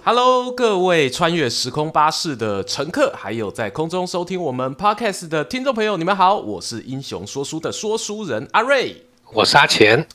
Hello， 各位穿越时空巴士的乘客，还有在空中收听我们 Podcast 的听众朋友，你们好，我是英雄说书的说书人阿瑞， 我是阿钱。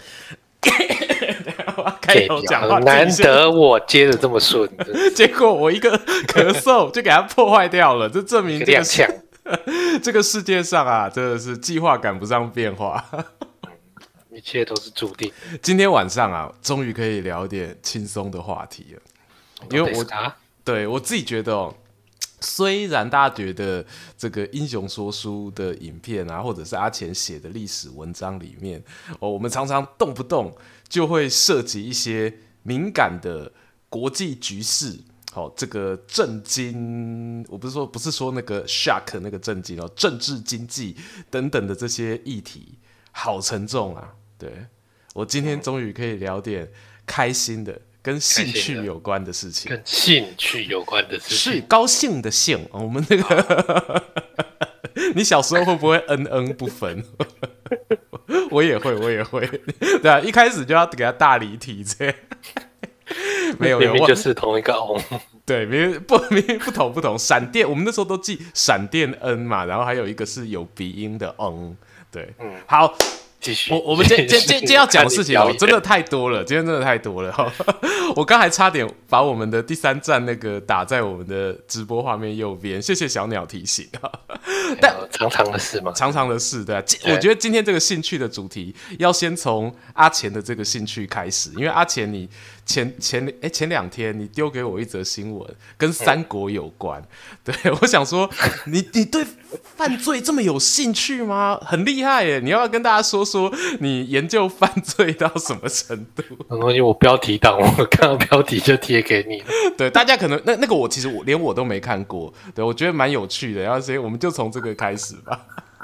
开头讲话难得我接的这么顺， 结果我一个咳嗽就给它破坏掉了，这证明这个世界上啊，真的是计划赶不上变化。 一切都是注定。 今天晚上啊，终于可以聊一点轻松的话题了，因为我自己觉得哦，虽然大家觉得这个英雄说书的影片啊，或者是阿钱写的历史文章里面，我们常常动不动就会涉及一些敏感的国际局势。这个政经，我不是说那个 shock 那个政经哦，政治经济等等的这些议题，好沉重啊。对，我今天终于可以聊点开心的，跟兴趣有关的事情。 跟兴趣有关的事情， 是高兴的兴。我们那个，你小时候会不会不分？我也会。对啊，一开始就要给他大离题这样。没有， 明明就是同一个翁。 对，明明不同。闪电，我们那时候都记闪电恩嘛，然后还有一个是有鼻音的翁。对，好。 继续， 我们今天要讲的事情真的太多了，今天真的太多了。我刚才差点把我们的第3站那个打在我们的直播画面右边，谢谢小鸟提醒。 但常常的事嘛， 常常的事，对啊。我觉得今天这个兴趣的主题要先从阿钱的这个兴趣开始，因为阿钱你前2天你丢给我一则新闻，跟三国有关。对，我想说你对犯罪这么有兴趣吗？很厉害耶！你要不要跟大家说你研究犯罪到什么程度？ 因为我标题党，我看到标题就贴给你了。 对，大家可能那个其实连我都没看过，对，我觉得蛮有趣的。然后所以我们就从这个开始吧。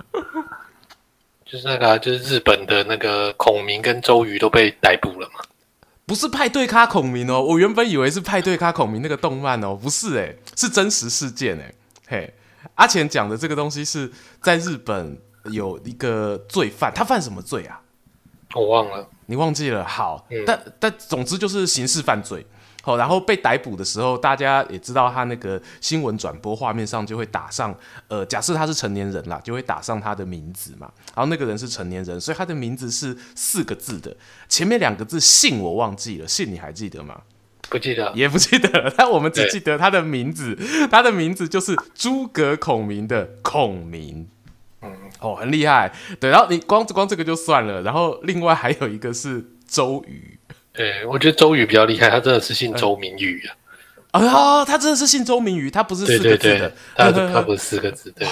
就是那个就是日本的那个孔明跟周瑜都被逮捕了嘛？ 不是派对咖孔明哦，我原本以为是派对咖孔明那个动漫哦，不是哎，是真实事件哎。嘿，阿钱讲的这个东西是在日本有一个罪犯，他犯什么罪啊？ 我忘了， 你忘记了？好，但总之就是刑事犯罪。好，然后被逮捕的时候，大家也知道他那个新闻转播画面上就会打上，假设他是成年人啦，就会打上他的名字嘛。然后那个人是成年人，所以他的名字是4个字的，前面2个字姓我忘记了，姓你还记得吗？ 不记得， 也不记得了。但我们只记得他的名字，他的名字就是诸葛孔明的孔明。很厉害。对，然后你光这个就算了，然后另外还有一个是周瑜。 对，我觉得周瑜比较厉害，他真的是姓周明瑜啊。他真的是姓周明瑜，他不是4个字的。 对，他不是4个字。对。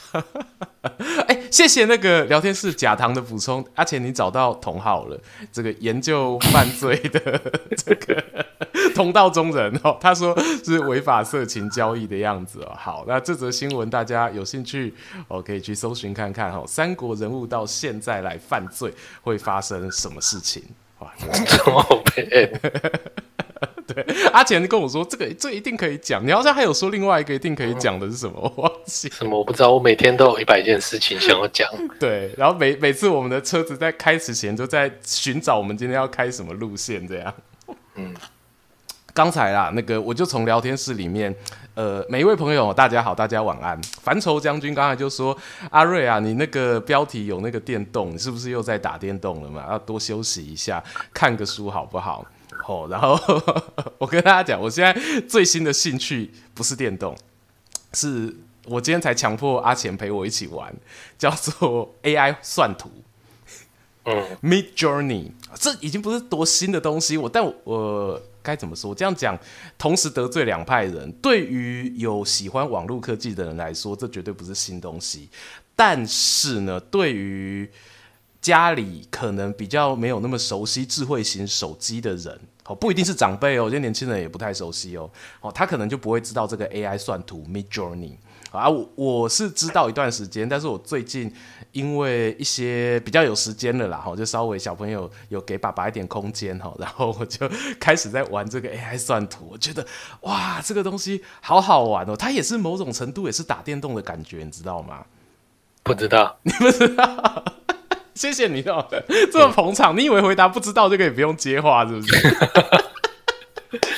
谢谢那个聊天室假糖的补充，阿钱你找到同好了，这个研究犯罪的这个同道中人哦，他说是违法色情交易的样子哦。好，那这则新闻大家有兴趣可以去搜寻看看哦，三国人物到现在来犯罪会发生什么事情？哇， 这么悲。 对，阿钱跟我说这一定可以讲，你好像还有说另外一个一定可以讲的是什么？我忘记什么我不知道，我每天都有100件事情想要讲。 对，然后每次我们的车子在开始前就在寻找我们今天要开什么路线这样。刚才啦，那个我就从聊天室里面，每一位朋友大家好，大家晚安。樊稠将军刚才就说，阿瑞啊，你那个标题有那个电动，你是不是又在打电动了嘛？要多休息一下，看个书好不好？然后我跟大家讲，我现在最新的兴趣不是电动，是我今天才强迫阿钱陪我一起玩，叫做 AI 算图。Mid Journey， 这已经不是多新的东西，但我该怎么说？这样讲，同时得罪2派人。对于有喜欢网络科技的人来说，这绝对不是新东西。但是呢，对于家里可能比较没有那么熟悉智慧型手机的人，不一定是长辈哦，这些年轻人也不太熟悉哦，他可能就不会知道这个 AI 算图 Mid Journey。我是知道一段时间，但是我最近因为一些比较有时间了啦，就稍微小朋友有给爸爸一点空间，然后我就开始在玩这个 AI 算图。我觉得哇，这个东西好好玩哦，它也是某种程度也是打电动的感觉，你知道吗？ 不知道， 你不知道？谢谢你哦，这么捧场。你以为回答不知道就可以不用接话是不是？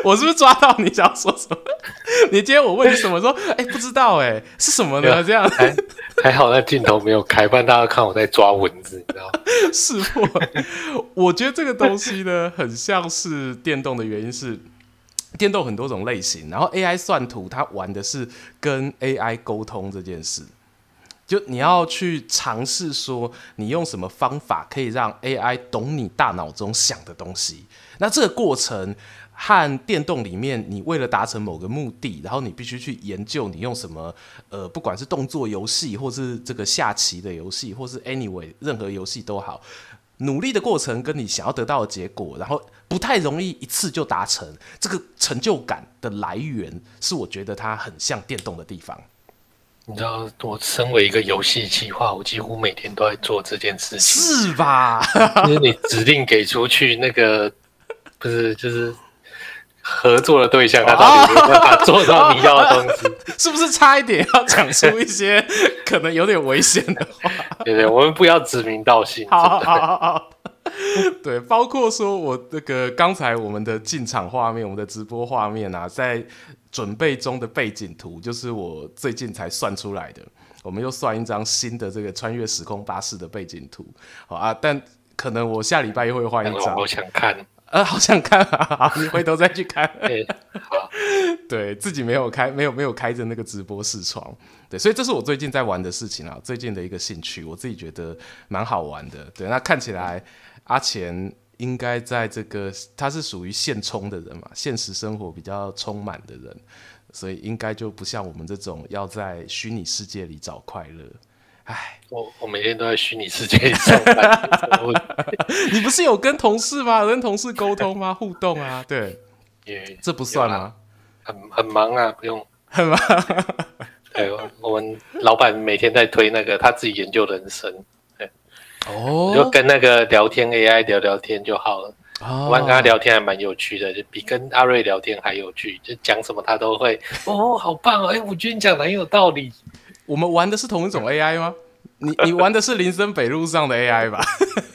我是不是抓到你想要说什么？你今天我问你什么说，不知道是什么呢？这样还好那镜头没有开，不然大家看我在抓蚊子，你知道吗？ 是我觉得这个东西呢，很像是电动的原因是。电动很多种类型，然后 AI 算图它玩的是跟 AI 沟通这件事，就你要去尝试说你用什么方法可以让 AI 懂你大脑中想的东西。那这个过程和电动里面，你为了达成某个目的，然后你必须去研究你用什么不管是动作游戏，或是这个下棋的游戏，或是 anyway 任何游戏都好。努力的过程跟你想要得到的结果，然后不太容易一次就达成，这个成就感的来源是我觉得它很像电动的地方。 你知道，我身为一个游戏企划，我几乎每天都在做这件事情， 是吧？ 就是你指令给出去，那个不是就是合作的对象，他到底有没有办法做到你要的东西？ 是不是差一点要讲出一些可能有点危险的话？ 对，我们不要指名道姓。 好。对，包括说我那个刚才我们的进场画面，我们的直播画面啊，在准备中的背景图，就是我最近才算出来的。我们又算一张新的这个穿越时空巴士的背景图，好啊，但可能我下礼拜又会换一张。 我想看， 好想看啊！好，你回头再去看。 好， 对自己没有开着那个直播视窗，对，所以这是我最近在玩的事情啊，最近的一个兴趣，我自己觉得蛮好玩的。对，那看起来阿钱应该在这个他是属于现充的人嘛，现实生活比较充满的人，所以应该就不像我们这种要在虚拟世界里找快乐。唉， 我每天都在虚拟世界里上班。 你不是有跟同事吗？有跟同事沟通吗？互动啊，对，这不算吗？ 很忙啊，不用很忙。 对，我们老板每天在推那个他自己研究人生，就跟那个聊天 AI 聊聊天就好了。我跟他聊天还蛮有趣的，就比跟阿瑞聊天还有趣，就讲什么他都会好棒哦！我觉得你讲的很有道理。 我们玩的是同一种 AI 吗？你玩的是林森北路上的 AI 吧？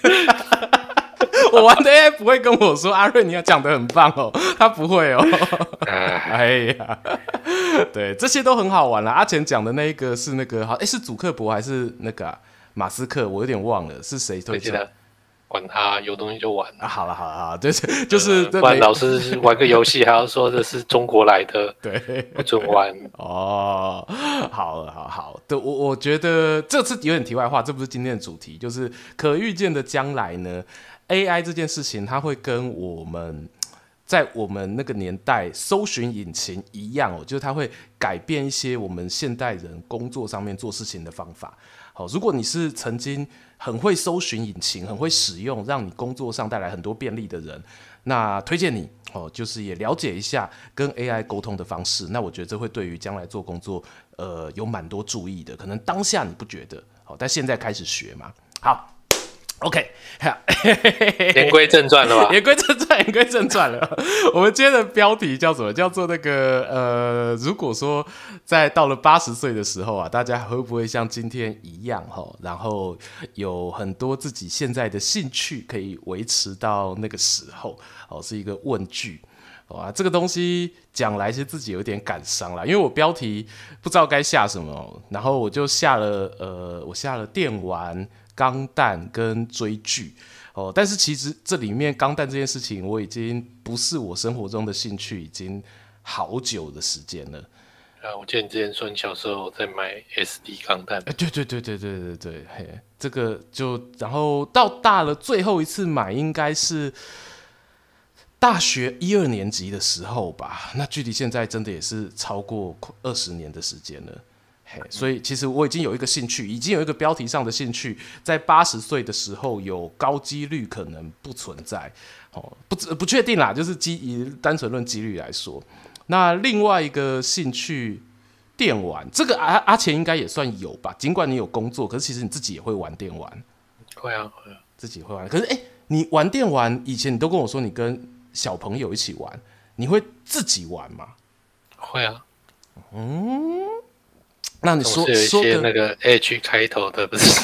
我玩的 AI 不会跟我说阿瑞你要讲的很棒哦，他不会哦。哎呀，对，这些都很好玩啦。阿钱讲的那一个是那个是祖克伯还是那个马斯克？我有点忘了是谁推荐。 管他，有东西就玩好了，就是不然老师玩个游戏还要说这是中国来的， 对， 不准玩。 好，对，我觉得这次有点题外话，这不是今天的主题，就是可预见的将来呢 ，AI 这件事情它会跟我们在我们那个年代搜寻引擎一样就是它会改变一些我们现代人工作上面做事情的方法。好，如果你是曾经很会搜寻引擎，很会使用，让你工作上带来很多便利的人，那推荐你就是也了解一下跟 AI 沟通的方式。那我觉得这会对于将来做工作，有蛮多注意的。可能当下你不觉得，但现在开始学嘛。好。OK， 言归正传了吧？ 言归正传了。我们今天的标题叫什么？叫做那个如果说在到了80岁的时候啊，大家会不会像今天一样然后有很多自己现在的兴趣可以维持到那个时候？是一个问句。这个东西讲来，其实自己有点感伤啦，因为我标题不知道该下什么，然后我就下了电玩、钢弹跟追剧但是其实这里面钢弹这件事情，我已经不是我生活中的兴趣，已经好久的时间了。 我记得你之前说你小时候在买 SD 钢弹， 对，这个就然后到大了，最后一次买应该是大学1、2年级的时候吧，那距离现在真的也是超过20年的时间了。所以其实我已经有一个兴趣，已经有一个标题上的兴趣，在80岁的时候有高几率可能不存在，不确定啦，就是以单纯论几率来说。那另外一个兴趣，电玩，这个阿钱应该也算有吧？尽管你有工作，可是其实你自己也会玩电玩。 会啊， 自己会玩。可是你玩电玩以前你都跟我说你跟小朋友一起玩，你会自己玩吗？ 会啊。 那你说有一些那个 H 开头的，不是？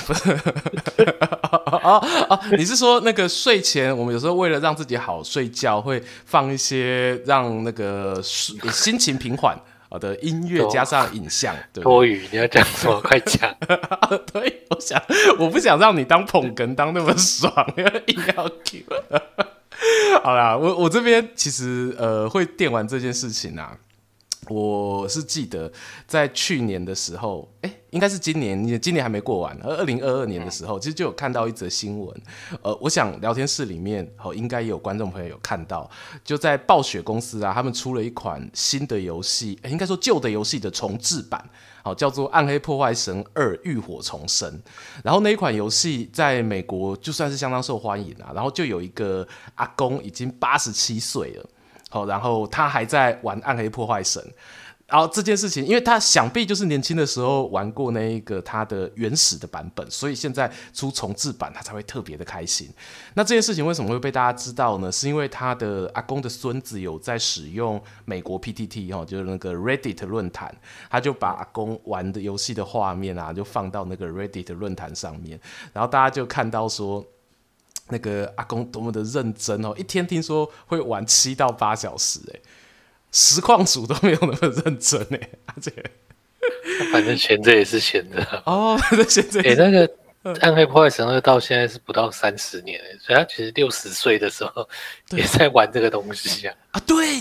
你是说那个睡前，我们有时候为了让自己好睡觉，会放一些让那个心情平缓的音乐，加上影像。对， 多余，你要讲什么？快讲！ 对，我不想让你当捧哏当那么爽，硬要 Q。好啦，我这边其实会电玩这件事情啊。我是记得在去年的时候，应该是今年还没过完，2022年的时候，其实就有看到一则新闻。我想聊天室里面应该也有观众朋友有看到，就在暴雪公司啊，他们出了一款新的游戏，应该说旧的游戏的重制版，叫做《暗黑破坏神2：浴火重生》。然后那一款游戏在美国就算是相当受欢迎啊，然后就有一个阿公已经87岁了。然后他还在玩暗黑破坏神，然后这件事情因为他想必就是年轻的时候玩过那一个他的原始的版本，所以现在出重制版他才会特别的开心。那这件事情为什么会被大家知道呢？是因为他的阿公的孙子有在使用美国 PTT 就是那个 Reddit 论坛，他就把阿公玩的游戏的画面啊就放到那个 Reddit 论坛上面，然后大家就看到说那个阿公多么的认真一天听说会玩7到8小时，实况组都没有那么认真反正闲着也是闲着反正闲着也是。 那个暗黑破坏神2到现在是不到30年，所以他其实60岁的时候也在玩这个东西啊。 对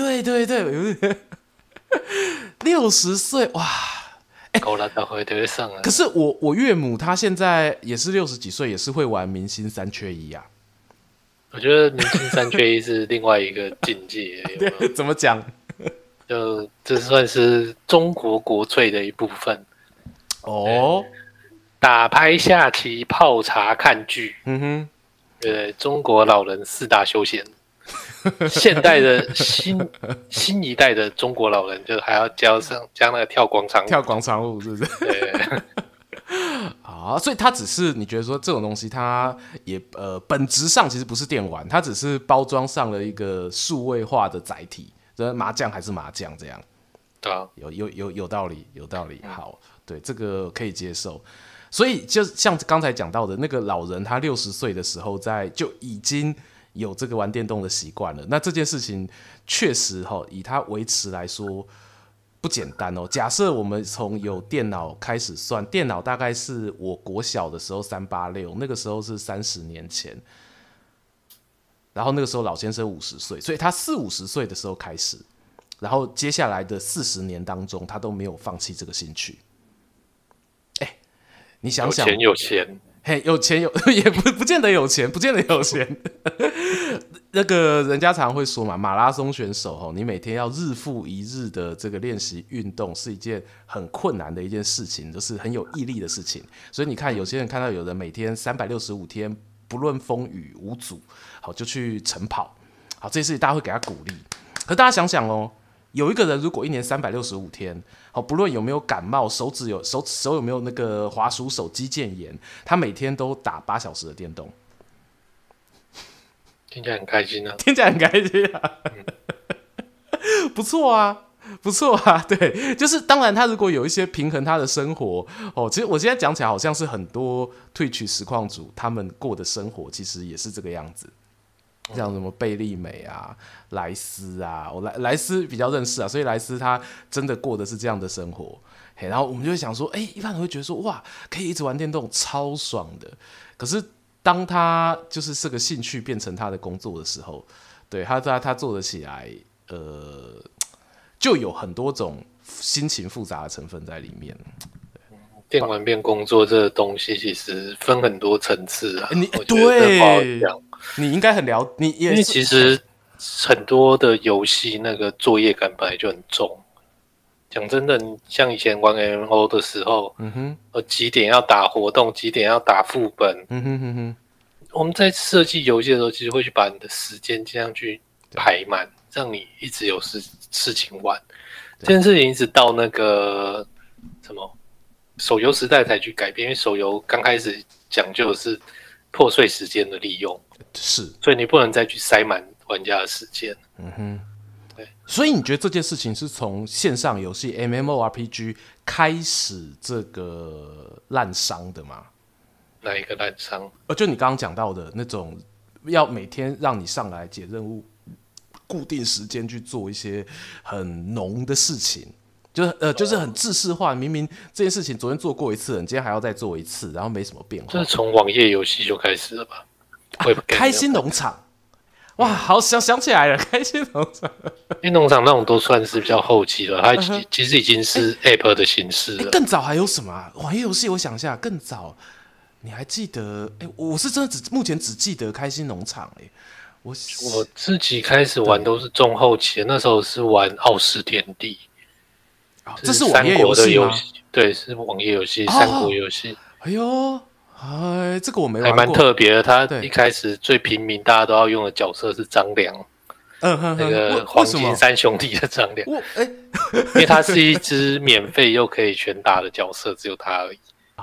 ，60岁哇！ 够了，到会会上了。 可是我岳母她现在也是60几岁，也是会玩明星3缺1啊。 我觉得明星3缺1是另外一个境界。 对，怎么讲？ 就这算是中国国粹的一部分。打牌、下棋、泡茶、看剧。对，中国老人4大休闲。现代的新一代的中国老人，就还要加那个跳广场舞， 是不是？对。所以它只是你觉得说这种东西，它也本质上其实不是电玩，它只是包装上了一个数位化的载体，麻将还是麻将这样。 对啊， 有道理，有道理。好，对，这个可以接受。所以就像刚才讲到的那个老人，他60岁的时候就已经有这个玩电动的习惯了。那这件事情确实以他维持来说不简单假设我们从有电脑开始算，电脑大概是我国小的时候386，那个时候是30年前。然后那个时候老先生50岁，所以他40-50岁的时候开始，然后接下来的40年当中，他都没有放弃这个兴趣。你想想， 有钱， 有钱也不见得有钱，不见得有钱。那个人家常会说嘛，马拉松选手你每天要日复一日的这个练习运动，是一件很困难的一件事情，就是很有毅力的事情。所以你看，有些人看到有人每天365天不论风雨无阻，就去晨跑，这些事情大家会给他鼓励。可大家想想有一个人如果一年365天，不论有没有感冒，手有没有那个滑鼠手肌腱炎，他每天都打8小时的电动， 听起来很开心啊！ 听起来很开心啊！不错啊，不错啊，对，就是当然他如果有一些平衡他的生活其实我现在讲起来好像是很多Twitch实况主他们过的生活其实也是这个样子。像什么贝利美啊、莱斯啊，莱斯比较认识啊，所以莱斯他真的过的是这样的生活。然后我们就会想说，一般人会觉得说，哇，可以一直玩电动，超爽的。可是当他就是这个兴趣变成他的工作的时候，对他做得起来，就有很多种心情复杂的成分在里面。 电玩变工作这个东西，其实分很多层次啊。 对，你应该很你也因为其实很多的游戏那个作业感本来就很重。讲真的，像以前玩 MMO 的时候，几点要打活动，几点要打副本，我们在设计游戏的时候，其实会去把你的时间尽量去排满，让你一直有事情玩。这件事情一直到那个什么手游时代才去改变，因为手游刚开始讲究的是破碎时间的利用， 是， 所以你不能再去塞满玩家的时间。 所以你觉得这件事情是从线上游戏 MMORPG 开始这个滥觞的吗？ 哪一个滥觞？ 就你刚刚讲到的那种，要每天让你上来解任务，固定时间去做一些很浓的事情，就是很制式化。明明这件事情昨天做过一次，你今天还要再做一次，然后没什么变化。 这是从网页游戏就开始了吧？ 开心农场。哇，好想起来了，开心农场。 因为农场那种都算是比较后期了，它其实已经是 App 的形式了。 更早还有什么啊？网页游戏我想一下，更早你还记得？我是真的目前只记得开心农场。我自己开始玩都是中后期的，那时候是玩傲视天地。 这是网页游戏吗？ 对，是网页游戏，三国游戏。 哎呦。这个我没玩过， 还蛮特别的。他一开始最平民，大家都要用的角色是张良，那个黄金三兄弟的张良。因为他是一只免费又可以全打的角色，只有他而已。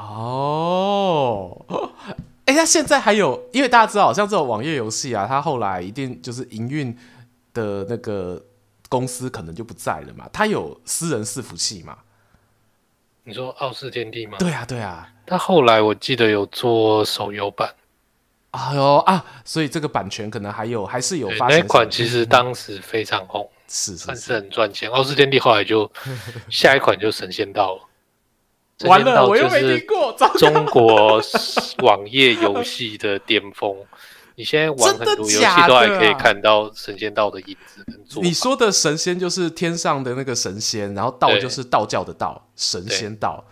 他现在还有，因为大家知道，像这种网页游戏啊，他后来一定就是营运的那个公司可能就不在了嘛，他有私人伺服器嘛。 你说傲视天地吗？ 对啊。 他后来我记得有做手游版。 所以这个版权可能还是有发行。 那款其实当时非常红，算是很赚钱。傲视天地后来就下一款就神仙道了。 完了，我又没听过。 中国网页游戏的巅峰。你现在玩很多游戏都还可以看到神仙道的影子跟做法。 你说的神仙就是天上的那个神仙，然后道就是道教的道，神仙道。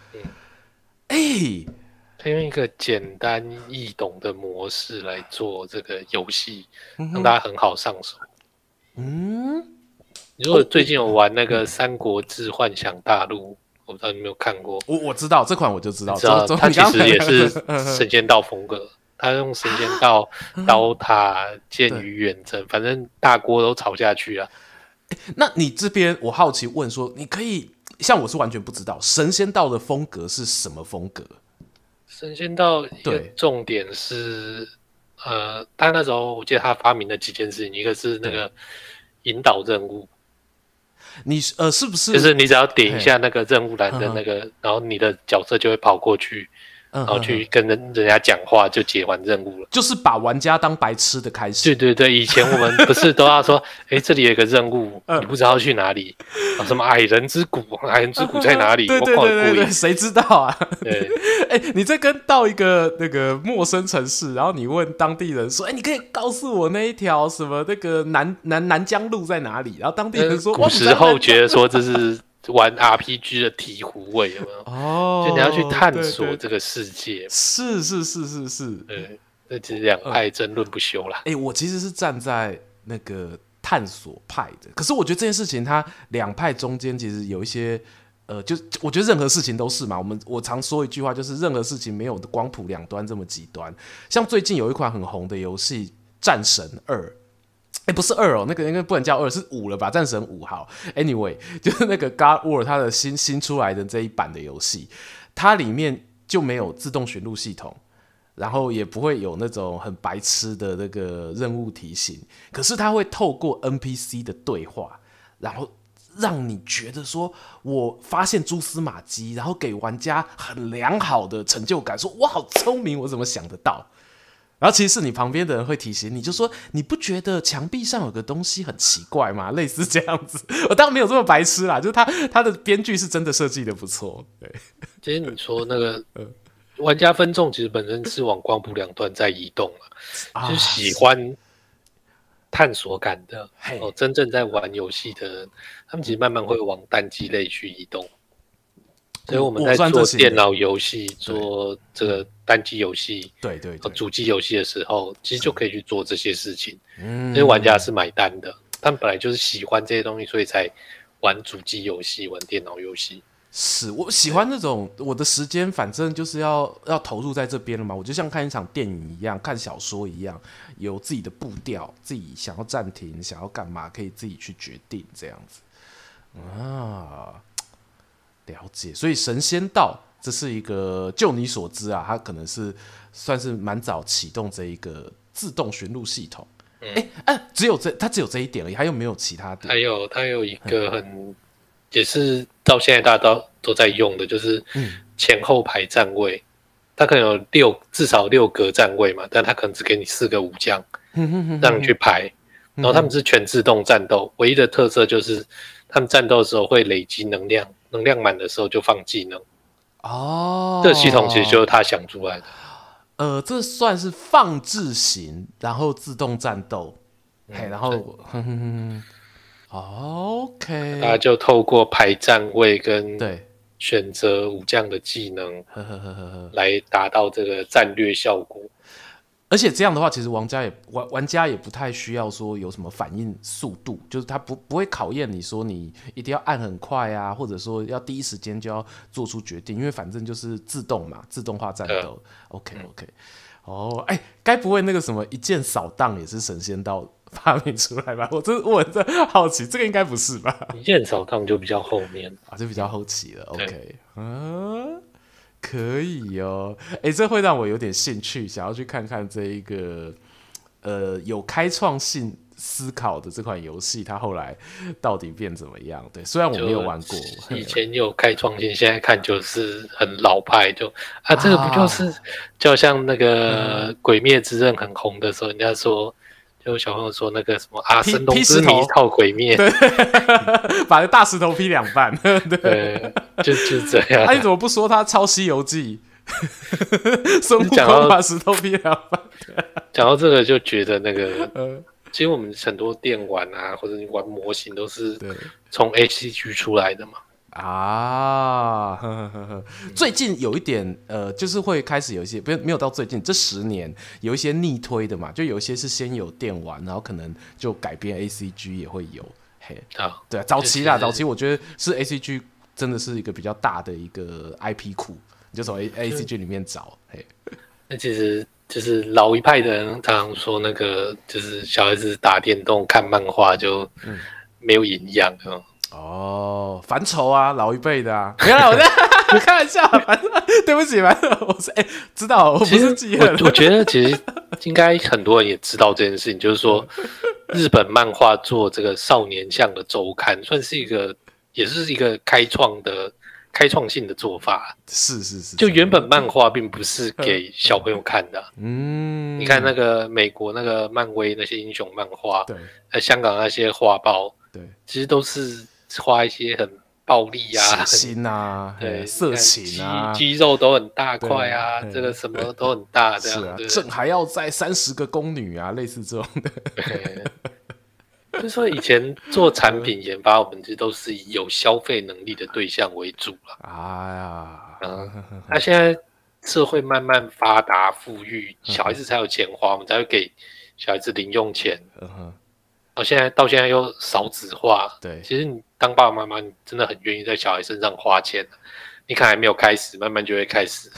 他用一个简单易懂的模式来做这个游戏，让大家很好上手。你如果最近有玩那个《三国志幻想大陆》，我不知道你有没有看过。 我知道这款，我就知道。 它其实也是神仙道风格。他用神仙道、刀塔、剑与远征，反正大锅都炒下去啊。 那你这边我好奇问说，你可以像我是完全不知道神仙道的风格是什么风格？ 神仙道一个重点是，他那时候我记得他发明了几件事情，一个是那个引导任务。 你是不是就是你只要点一下那个任务栏的那个，然后你的角色就会跑过去。然后去跟人家讲话，就解完任务了。 就是把玩家当白痴的开始。 对，以前我们不是都要说，这里有一个任务，你不知道去哪里，什么矮人之谷在哪里？ 对，谁知道啊？对，你在到一个那个陌生城市，然后你问当地人说，你可以告诉我那一条什么那个南江路在哪里？然后当地人说， 古时候觉得说这是玩 RPG 的醍醐味，有没有？就你要去探索这个世界。 是。 对，这其实两派争论不休啦。 我其实是站在那个探索派的，可是我觉得这件事情它两派中间其实有一些就我觉得任何事情都是嘛。我常说一句话，就是任何事情没有光谱两端这么极端。像最近有一款很红的游戏《战神2》。不是2那个应该不能叫2，是5了吧？战神5好。Anyway， 就是那个 God War 它的新出来的这一版的游戏，它里面就没有自动寻路系统，然后也不会有那种很白痴的那个任务提醒，可是它会透过 NPC 的对话，然后让你觉得说我发现蛛丝马迹，然后给玩家很良好的成就感，说我好聪明，我怎么想得到？然后其实是你旁边的人会提醒你，就说你不觉得墙壁上有个东西很奇怪吗？类似这样子。我当然没有这么白痴啦，就是他的编剧是真的设计的不错。对， 其实你说那个玩家分众其实本身是往光谱两端在移动了，就是喜欢探索感的真正在玩游戏的人，他们其实慢慢会往单机类去移动。所以我们在做电脑游戏、做这个单机游戏、 对主机游戏的时候，其实就可以去做这些事情。因为玩家是买单的，他们本来就是喜欢这些东西，所以才玩主机游戏、玩电脑游戏。 是我喜欢那种我的时间，反正就是要投入在这边了嘛。我就像看一场电影一样，看小说一样，有自己的步调，自己想要暂停、想要干嘛，可以自己去决定这样子啊。了解，所以神仙道这是一个，就你所知啊，它可能是算是蛮早启动这一个自动寻路系统。 只有这一点而已，还有没有其他点？ 它有一个也是到现在大家都在用的，就是前后排站位，它可能有至少6格站位嘛，但它可能只给你4个武将，让你去排。然后他们是全自动战斗，唯一的特色就是他们战斗的时候会累积能量，能量满的时候就放技能。这个系统其实就是他想出来的。 这算是放置型，然后自动战斗，然后OK， 大家就透过排站位跟选择武将的技能来达到这个战略效果。 而且这样的话，其实玩家也不太需要说有什么反应速度，就是他不会考验你说你一定要按很快啊，或者说要第一时间就要做出决定，因为反正就是自动嘛，自动化战斗。OK， 该不会那个什么一键扫荡也是神仙道发明出来吧？我真好奇，这个应该不是吧？ 一键扫荡就比较后面就比较后期了。OK， 可以哦，这会让我有点兴趣，想要去看看这一个有开创性思考的这款游戏，它后来到底变怎么样？对，虽然我没有玩过， 以前有开创性，现在看就是很老派，这个不就是就像那个《鬼灭之刃》很红的时候，人家说。就小朋友说那个什么神农之谜套鬼灭， 把大石头劈2半， 对，就是这样。 你怎么不说他抄《西游记》？孙悟空把石头劈2半。 讲到这个，就觉得那个，其实我们很多电玩啊，或者你玩模型都是从 ACG 出来的嘛。 最近有一点就是会开始有一些没有到最近这10年有一些逆推的嘛，就有一些是先有电玩，然后可能就改编 ACG 也会有。对，早期我觉得是 ACG 真的是一个比较大的一个 IP 库，你就从 ACG 里面找。 那其实就是老一派的人常常说那个就是小孩子打电动看漫画就没有营养。 反丑啊，老一辈的啊，没有啦，我在开玩笑，反正对不起，反正我是知道，我不是记恨。 我觉得其实应该很多人也知道这件事情，就是说日本漫画做这个少年向的周刊，算是也是一个开创性的做法。 是， 就原本漫画并不是给小朋友看的。你看那个美国那个漫威那些英雄漫画，对，香港那些画报，对，其实都是画一些很暴力啊、 血腥啊、对，色情啊， 肌肉都很大块啊，这个什么都很大，这样。 朕还要再30个宫女啊，类似这种的。 就是说，以前做产品研发，我们其实都是以有消费能力的对象为主了。那现在社会慢慢发达富裕，小孩子才有钱花，我们才会给小孩子零用钱。到现在又少子化，对，其实你当爸爸妈妈，你真的很愿意在小孩身上花钱。你可能还没有开始，慢慢就会开始。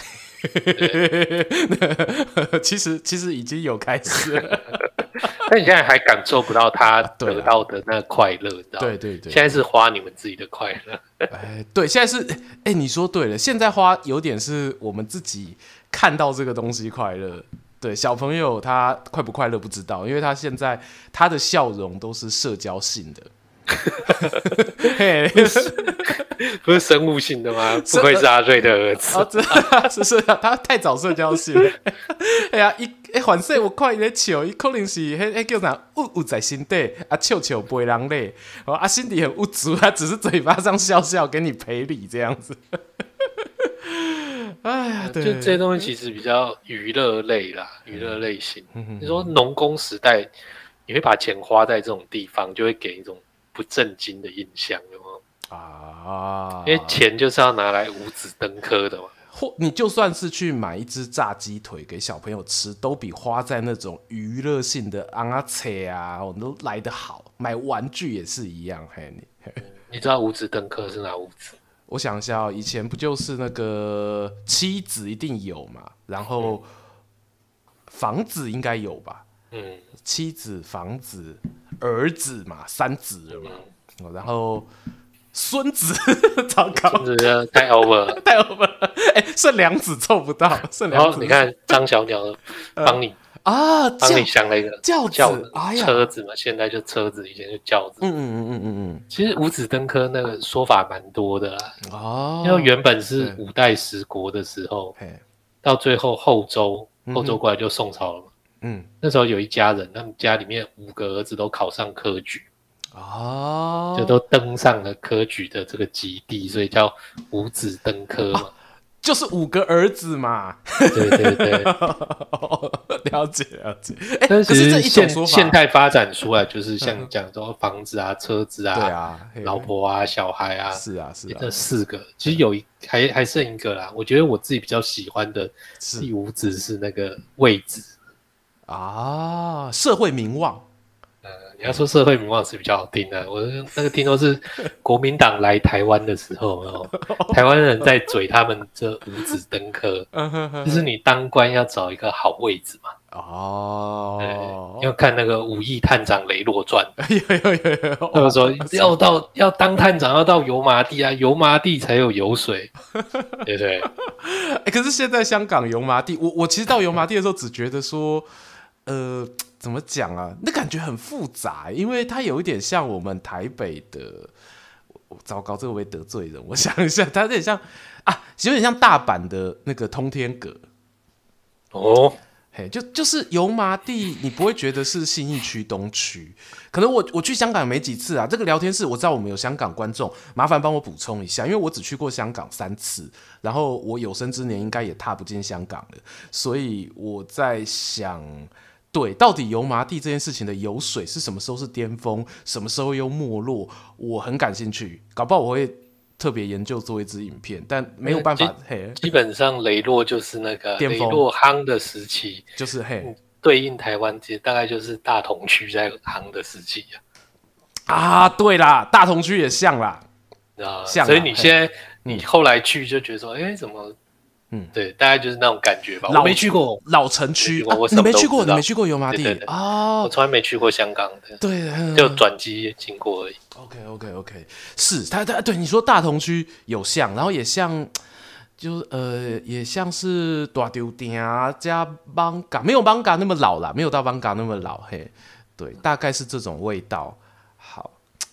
其实已经有开始了。 但你现在还感受不到他得到的那个快乐，你知道吗？ 对， 现在是花你们自己的快乐。 对，现在是你说对了，现在花有点是我们自己看到这个东西快乐。对，小朋友他快不快乐不知道，因为他现在他的笑容都是社交性的。 不是生物性的吗？不愧是阿瑞的儿子。 是他太早社交性了。反正我看他在笑，他可能是那叫啥捂在心底啊，笑陪人累。心底很无助，他只是嘴巴上笑笑给你赔礼这样子。哎呀，对， 就这些东西其实比较娱乐类啦，娱乐类型。你说农工时代，你会把钱花在这种地方，就会给一种不正经的印象，有没有？因为钱就是要拿来五子登科的嘛。 或你就算是去买一只炸鸡腿给小朋友吃，都比花在那种娱乐性的车啊，都来得好。买玩具也是一样。 你知道五子登科是哪五子？ 我想一下以前不就是那个妻子一定有嘛，然后房子应该有吧？妻子、房子、儿子嘛，3子了嘛，然后孙子，糟糕， 孙子太 over 了，剩2子凑不到，剩2子。 然后你看张小鸟帮你啊， 帮你想了一个轿子， 车子嘛，现在就车子，以前就轿子。其实五子登科那个说法蛮多的啦。哦，因为原本是五代十国的时候，到最后后周过来就宋朝了嘛。那时候有一家人，他们家里面5个儿子都考上科举。哦，就都登上了科举的这个基地，所以叫五子登科嘛。 就是5个儿子嘛。 对对对， 了解。 但是其实现代发展出来，就是像讲说房子啊、车子啊、 对啊、 老婆啊、小孩啊， 是啊， 这4个，其实还剩一个啦。我觉得我自己比较喜欢的第5子是那个卫子啊，社会名望。 你要说社会名望是比较好听的，我那个听说是国民党来台湾的时候，台湾人在嘴他们这五子登科，就是你当官要找一个好位置嘛。哦，要看那个《武义探长雷洛传》，他们说要当探长要到油麻地啊，油麻地才有油水，对不对？ 可是现在香港油麻地，我其实到油麻地的时候只觉得说，怎么讲啊？那感觉很复杂，因为它有一点像我们台北的，糟糕，这个会得罪人。我想一下，它有点像有点像大阪的那个通天阁。哦，就是油麻地，你不会觉得是信义区东区。可能我去香港没几次啊。这个聊天室我知道我们有香港观众，麻烦帮我补充一下，因为我只去过香港3次，然后我有生之年应该也踏不进香港了，所以我在想。对，到底油麻地这件事情的油水是什么时候是巅峰，什么时候又没落，我很感兴趣，搞不好我会特别研究做一支影片，但没有办法。 基本上雷洛就是那个雷洛夯的时期， 就是对应台湾其实大概就是大同区在夯的时期对啦，大同区也像啦， 所以你现在你后来去就觉得说，怎么？对，大概就是那种感觉吧。我没去过老城区， 你没去过，你没去过油麻地我从来没去过香港的。 对， 就转机经过而已。 OK， 是他对你说大同区有像，然后也像，也像是大丢店加邦嘎，没有邦嘎那么老啦，没有到邦嘎那么老，对，大概是这种味道。好，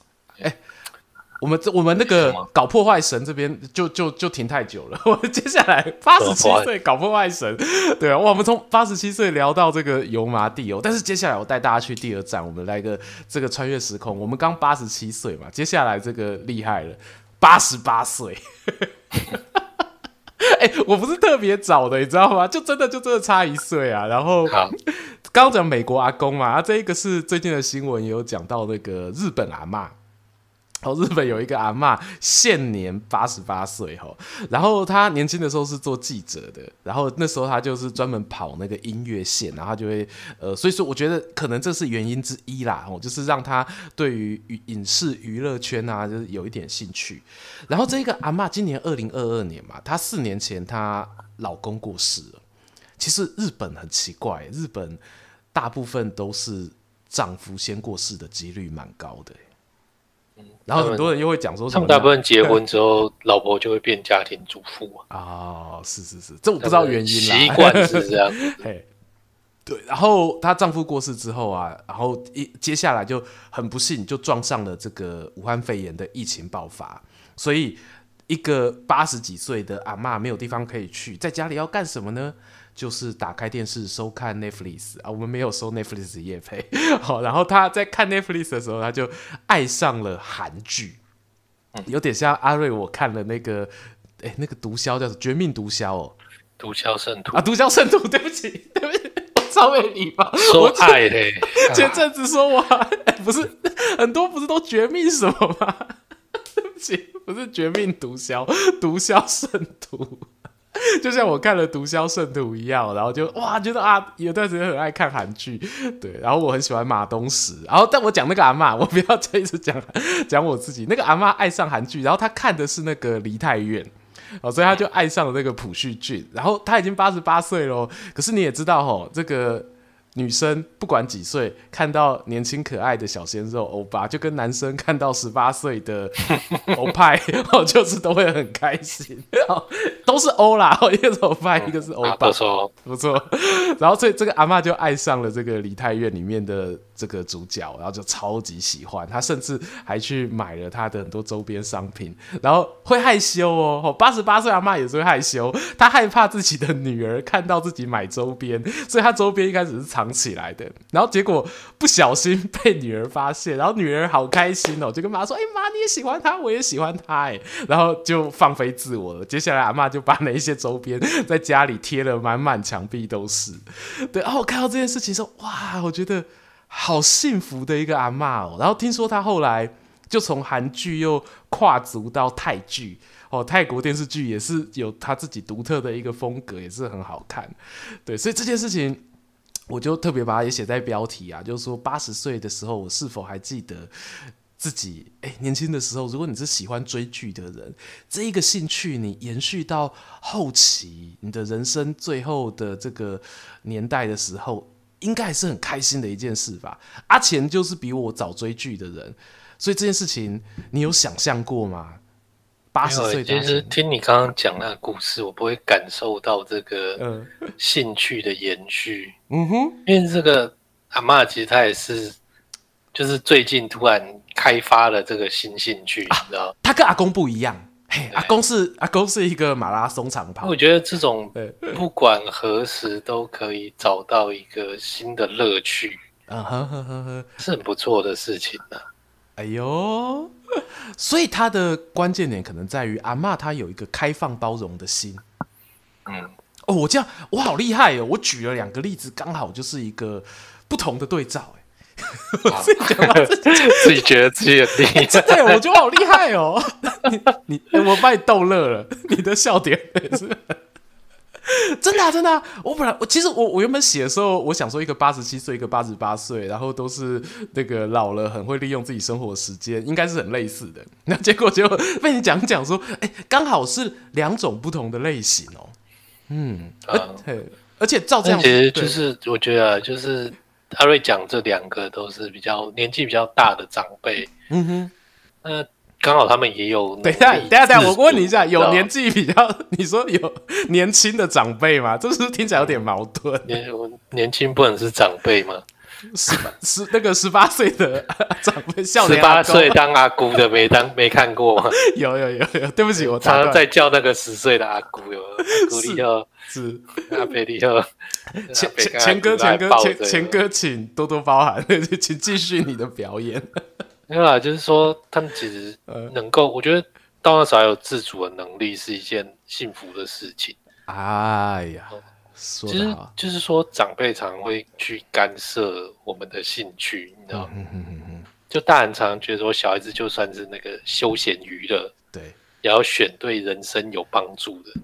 我们那个搞破坏神这边就停太久了。我们接下来87岁搞破坏神，对啊，我们从87岁聊到这个油麻地但是接下来我带大家去第2站，我们来个这个穿越时空。我们刚87岁嘛，接下来这个厉害了，88岁。我不是特别早的，你知道吗？就真的差1岁啊。然后刚刚讲美国阿公嘛，这一个是最近的新闻也有讲到那个日本阿嬷。日本有一个阿嬷，现年88岁然后她年轻的时候是做记者的，然后那时候她就是专门跑那个音乐线，然后她就会所以说我觉得可能这是原因之一啦，就是让她对于影视娱乐圈就是有一点兴趣。然后这个阿嬷今年2022年嘛，她4年前她老公过世了。其实日本很奇怪，日本大部分都是丈夫先过世的几率蛮高的。然后很多人又会讲说什么， 他们大部分结婚之后，老婆就会变家庭主妇是，这我不知道原因啦， 习惯是这样。 对，然后她丈夫过世之后然后接下来就很不幸就撞上了这个武汉肺炎的疫情爆发，所以一个80几岁的阿嬷没有地方可以去，在家里要干什么呢？就是打开电视收看 Netflix 我们没有收 Netflix 的业配。然后他在看 Netflix 的时候，他就爱上了韩剧，有点像阿瑞我看了那个那个毒枭叫什么《绝命毒枭》 毒枭圣徒毒枭圣徒，对不起，我超没礼貌， 说爱嘞。 前阵子说我不是很多不是都绝命什么吗？对不起，不是绝命毒枭，毒枭圣徒。就像我看了《毒枭圣徒》一样，然后就觉得有段时间很爱看韩剧，对，然后我很喜欢马东石，然后但我讲那个阿嬷，我不要再一直讲我自己。那个阿嬷爱上韩剧，然后她看的是那个梨泰院，所以她就爱上了那个朴叙俊，然后她已经88岁了，可是你也知道这个女生不管几岁，看到年轻可爱的小鲜肉欧巴，就跟男生看到18岁的欧派，就是都会很开心。都是欧啦，一个是欧派，一个是欧巴，不错。然后所以这个阿嬷就爱上了这个梨泰院里面的这个主角，然后就超级喜欢他，甚至还去买了他的很多周边商品，然后会害羞哦。88岁阿嬷也是会害羞，她害怕自己的女儿看到自己买周边，所以她周边一开始是藏起来的。然后结果不小心被女儿发现，然后女儿好开心哦，就跟妈说：“妈，你也喜欢他，我也喜欢他。”然后就放飞自我了。接下来阿嬷就把那一些周边在家里贴了满满墙壁都是。对，然后我看到这件事情说：“哇，我觉得好幸福的一个阿嬷哦。”然后听说她后来就从韩剧又跨足到泰剧哦，泰国电视剧也是有她自己独特的一个风格，也是很好看。对，所以这件事情我就特别把它也写在标题啊，就是说80岁的时候，我是否还记得自己年轻的时候，如果你是喜欢追剧的人，这一个兴趣你延续到后期，你的人生最后的这个年代的时候，应该还是很开心的一件事吧。阿钱就是比我早追剧的人，所以这件事情你有想象过吗？80岁的阿钱， 其实听你刚刚讲那个故事，我不会感受到这个兴趣的延续。因为这个阿嬷其实她也是，就是最近突然开发了这个新兴趣，你知道？ 他跟阿公不一样，阿公是一个马拉松长跑。 我觉得这种不管何时都可以找到一个新的乐趣，是很不错的事情啊。 哎呦，所以他的关键点可能在于阿嬷她有一个开放包容的心。我这样我好厉害哦！我举了2个例子，刚好就是一个不同的对照。我自己讲到自己觉得自己很厉害， 对，我觉得好厉害哦！我把你逗乐了，你的笑点是真的真的我其实我原本写的时候，我想说一个87岁，一个88岁，然后都是那个老了很会利用自己生活时间，应该是很类似的。那结果被你讲说，刚好是2种不同的类型哦。而且照这样， 其实就是我觉得就是阿瑞讲这2个都是比较年纪比较大的长辈。那刚好他们也有。 等一下，我问你一下，有年纪比较，你说有年轻的长辈吗？这是不是听起来有点矛盾？ 年轻不能是长辈吗？ 那个18岁的长辈，18 岁当阿姑的没看过吗？ 有，对不起，我常常在叫那个10岁的阿姑，有阿姑你好， 是阿伯你好， 钱哥，请多多包涵，请继续你的表演。 没有啦，就是说他们其实能够，我觉得到那时候还有自主的能力是一件幸福的事情。 哎呀， 其实就是说长辈常会去干涉我们的兴趣，你知道吗？就大人常常觉得说，小孩子就算是那个休闲娱乐， 对， 也要选对人生有帮助的。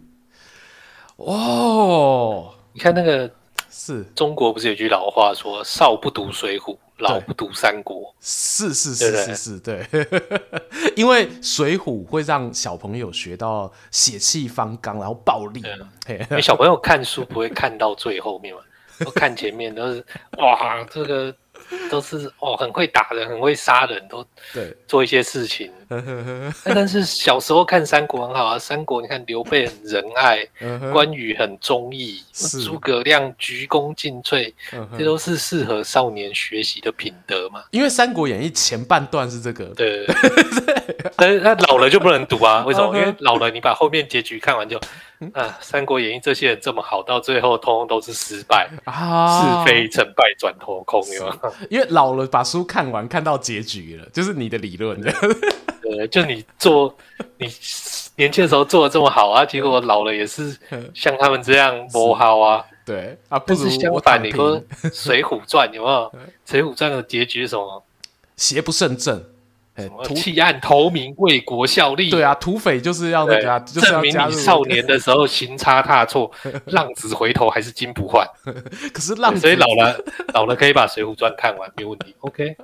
你看那个是中国不是有句老话说“少不读水浒”。老不读三国， 是，对，因为水浒会让小朋友学到血气方刚，然后暴力。 因为小朋友看书不会看到最后面嘛，都看前面都是哇，这个都是很会打人，很会杀人，都做一些事情。但是小时候看三国很好啊，三国你看刘备很仁爱，关羽很忠义，诸葛亮鞠躬尽瘁，这都是适合少年学习的品德嘛。 因为《三国演义》前半段是这个， 对，但是他老了就不能读啊？为什么？因为老了你把后面结局看完就《三国演义》这些人这么好，到最后通通都是失败是非成败转头空，有吗？ 因为老了把书看完，看到结局了，就是你的理论这样。 就你年轻的时候做的这么好啊，结果老了也是像他们这样不好啊。 对啊，不如相反，你说《水浒传》有没有？《水浒传》的结局是什么？ 邪不胜正。 弃暗投明，为国效力。 对啊，土匪就是要那个，就是要证明你少年的时候行差踏错，浪子回头还是金不换。 可是浪子， 所以老了可以把《水浒传》看完，没问题。OK。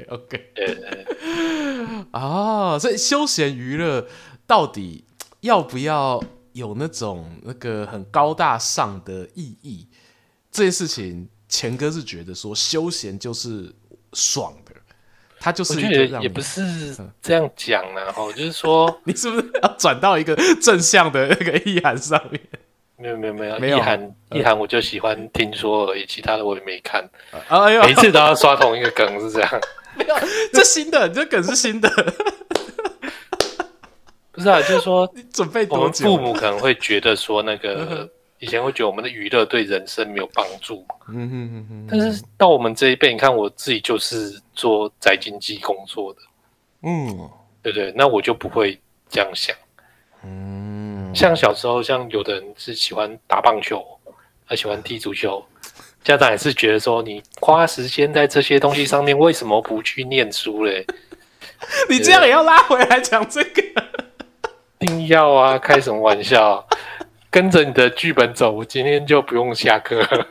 所以休闲娱乐到底要不要有那个很高大上的意义？这件事情钱哥是觉得说休闲就是爽的，他就是一个我觉得也不是这样讲啦，就是说你是不是要转到一个正向的那个意涵上面？ 没有，意涵我就喜欢听说而已，其他的我也没看。 哎呦， 每次都要刷同一个梗是这样。 没有，这新的，这梗是新的。 不是啊，就是说， 你准备多久？ 我们父母可能会觉得说，那个以前会觉得我们的娱乐对人生没有帮助。但是到我们这一辈，你看我自己就是做宅经济工作的，对不对？那我就不会这样想。像小时候，像有的人是喜欢打棒球，他喜欢踢足球，家长也是觉得说，你花时间在这些东西上面，为什么不去念书嘞？ 你这样也要拉回来讲这个？ 一定要啊！开什么玩笑？跟着你的剧本走，我今天就不用下课了。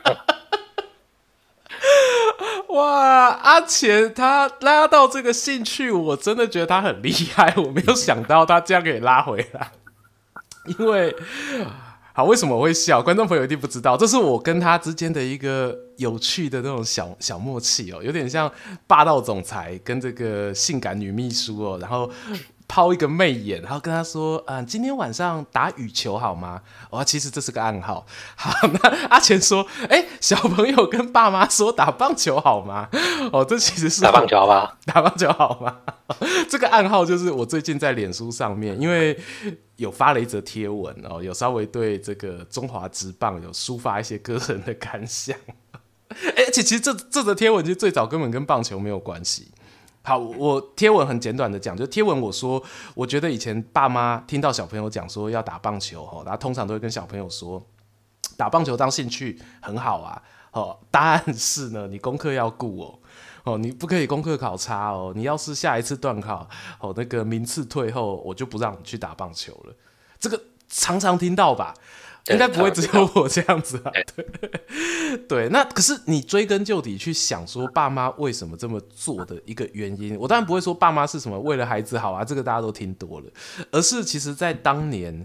哇，阿钱他拉到这个兴趣，我真的觉得他很厉害，我没有想到他这样可以拉回来。因为好，为什么我会笑？观众朋友一定不知道，这是我跟他之间的一个有趣的那种小默契哦，有点像霸道总裁跟这个性感女秘书哦，然后抛一个媚眼，然后跟他说：“今天晚上打羽球好吗？”其实这是个暗号。好，那阿钱说：“小朋友跟爸妈说打棒球好吗？”这其实是打棒球吧？ 打棒球好吗？这个暗号就是我最近在脸书上面，因为有发了一则贴文有稍微对这个中华职棒有抒发一些个人的感想。而且其实这则贴文其实最早根本跟棒球没有关系。好，我贴文很简短的讲，就贴文我说，我觉得以前爸妈听到小朋友讲说要打棒球，然后通常都会跟小朋友说，打棒球当兴趣很好啊，但是呢，你功课要顾你不可以功课考差哦，你要是下一次段考那个名次退后，我就不让你去打棒球了。这个常常听到吧？应该不会只有我这样子啊。对，那可是你追根究底去想说，爸妈为什么这么做的一个原因，我当然不会说爸妈是什么为了孩子好啊，这个大家都听多了，而是其实在当年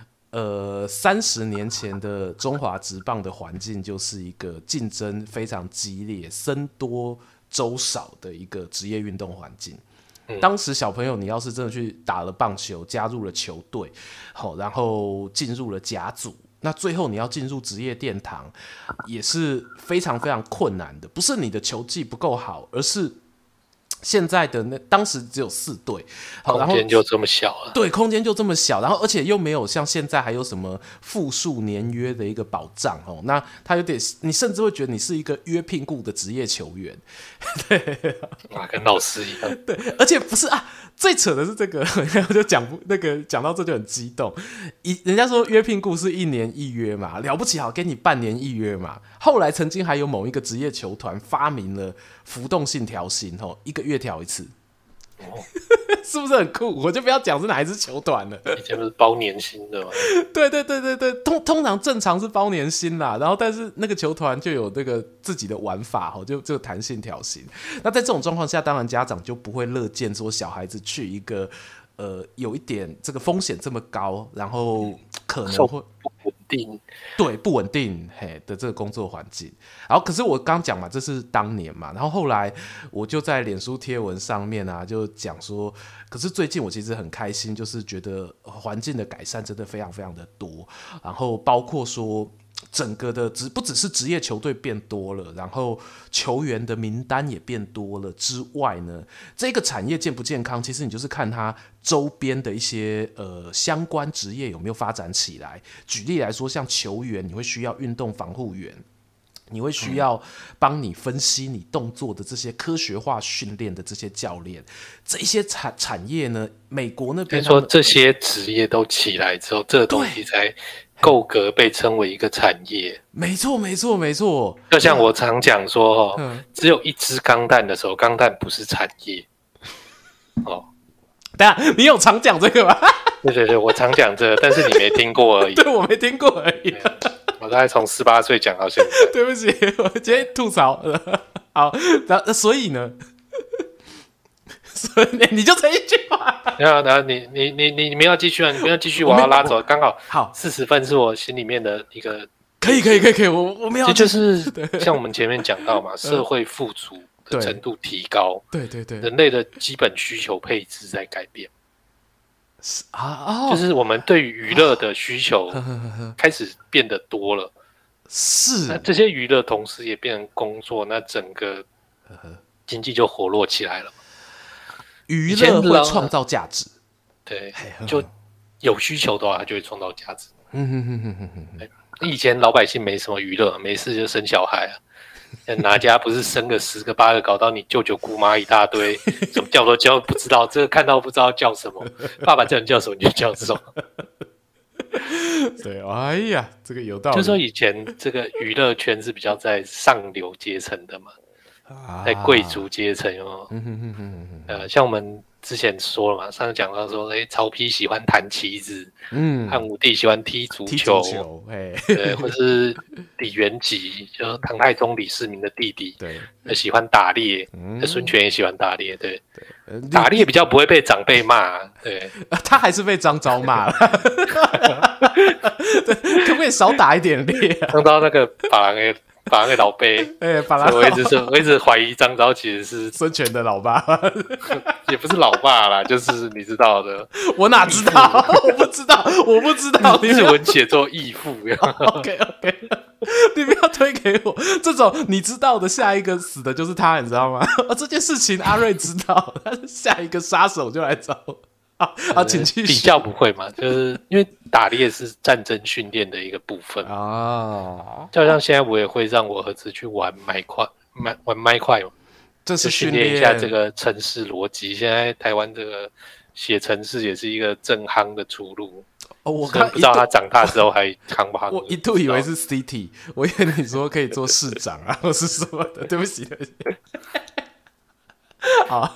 30年前的中华职棒的环境就是一个竞争非常激烈、僧多粥少的一个职业运动环境。当时小朋友，你要是真的去打了棒球，加入了球队，然后进入了甲组，那最后你要进入职业殿堂，也是非常非常困难的。不是你的球技不够好，而是现在的当时只有4队， 空间就这么小了。 对，空间就这么小，然后而且又没有像现在还有什么复数年约的一个保障那他有点，你甚至会觉得你是一个约聘雇的职业球员，对， 跟老师一样。 对，而且不是啊，最扯的是这个，我就讲到这就很激动。人家说约聘雇是1年1约嘛，了不起好，给你半年1约嘛。后来曾经还有某一个职业球团发明了浮动性调薪，1个月调一次，是不是很酷？我就不要讲是哪一支球团了。 以前不是包年薪的吗？ 对，通常正常是包年薪啦，然后但是那个球团就有那个自己的玩法，就这个弹性调薪。那在这种状况下，当然家长就不会乐见说小孩子去一个有一点这个风险这么高，然后可能会不稳定， 对，不稳定的这个工作环境。然后可是我刚讲嘛，这是当年嘛，然后后来我就在脸书贴文上面啊，就讲说，可是最近我其实很开心，就是觉得环境的改善真的非常非常的多，然后包括说整个的不只是职业球队变多了，然后球员的名单也变多了之外呢，这个产业健不健康，其实你就是看它周边的一些相关职业有没有发展起来。举例来说，像球员，你会需要运动防护员，你会需要帮你分析你动作的这些科学化训练的这些教练，这些产业呢，美国那边说这些职业都起来之后，这个东西才够格被称为一个产业。 没错。 就像我常讲说，只有一支钢弹的时候，钢弹不是产业。 等一下，你有常讲这个吗？ 对，我常讲这个，但是你没听过而已。 对，我没听过而已。 我大概从18岁讲到现在。 对不起，我今天吐槽了。好，所以呢？所以你就这一句话。 然后你没有继续啊？你没有继续，我要拉走。刚好40分是我心里面的一个可以，我们要这就是像我们前面讲到嘛，社会富足的程度提高， 对， 人类的基本需求配置在改变。 啊， 就是我们对于娱乐的需求开始变得多了， 是。 那这些娱乐同时也变成工作，那整个经济就活络起来了。 娱乐会创造价值， 对，就有需求的话，它就会创造价值。以前老百姓没什么娱乐，没事就生小孩啊。哪家不是生个10个8个，搞到你舅舅姑妈一大堆，什么叫都叫不知道，这个看到不知道叫什么，爸爸叫你叫什么你就叫什么。 对，哎呀，这个有道理。 就是说以前这个娱乐圈是比较在上流阶层的嘛，在贵族阶层哦。像我们之前说了嘛，上次讲到说，曹丕喜欢弹棋子，汉武帝喜欢踢足球，对，或是李元吉，就是唐太宗李世民的弟弟，对，喜欢打猎，孙权也喜欢打猎，对，打猎比较不会被长辈骂，对， 他还是被张昭骂了，对，可不可以少打一点猎？ 张昭那个把那个老爸，我一直怀疑张昭其实是孙权的老爸， 也不是老爸啦，就是你知道的。 我哪知道？我不知道。 日文写作义父。 OK， 你不要推给我这种你知道的，下一个死的就是他，你知道吗？这件事情阿瑞知道，但是下一个杀手就来找我。请继续。 比较不会嘛，就是因为打猎是战争训练的一个部分啊。就像现在我也会让我儿子去玩麦块嘛， 这是训练一下这个程式逻辑。现在台湾这个写程式也是一个正夯的出路。我不知道他长大之后还夯不夯。 我一度以为是 CT， 我以为你说可以做市长啊，或是什么的。对不起。好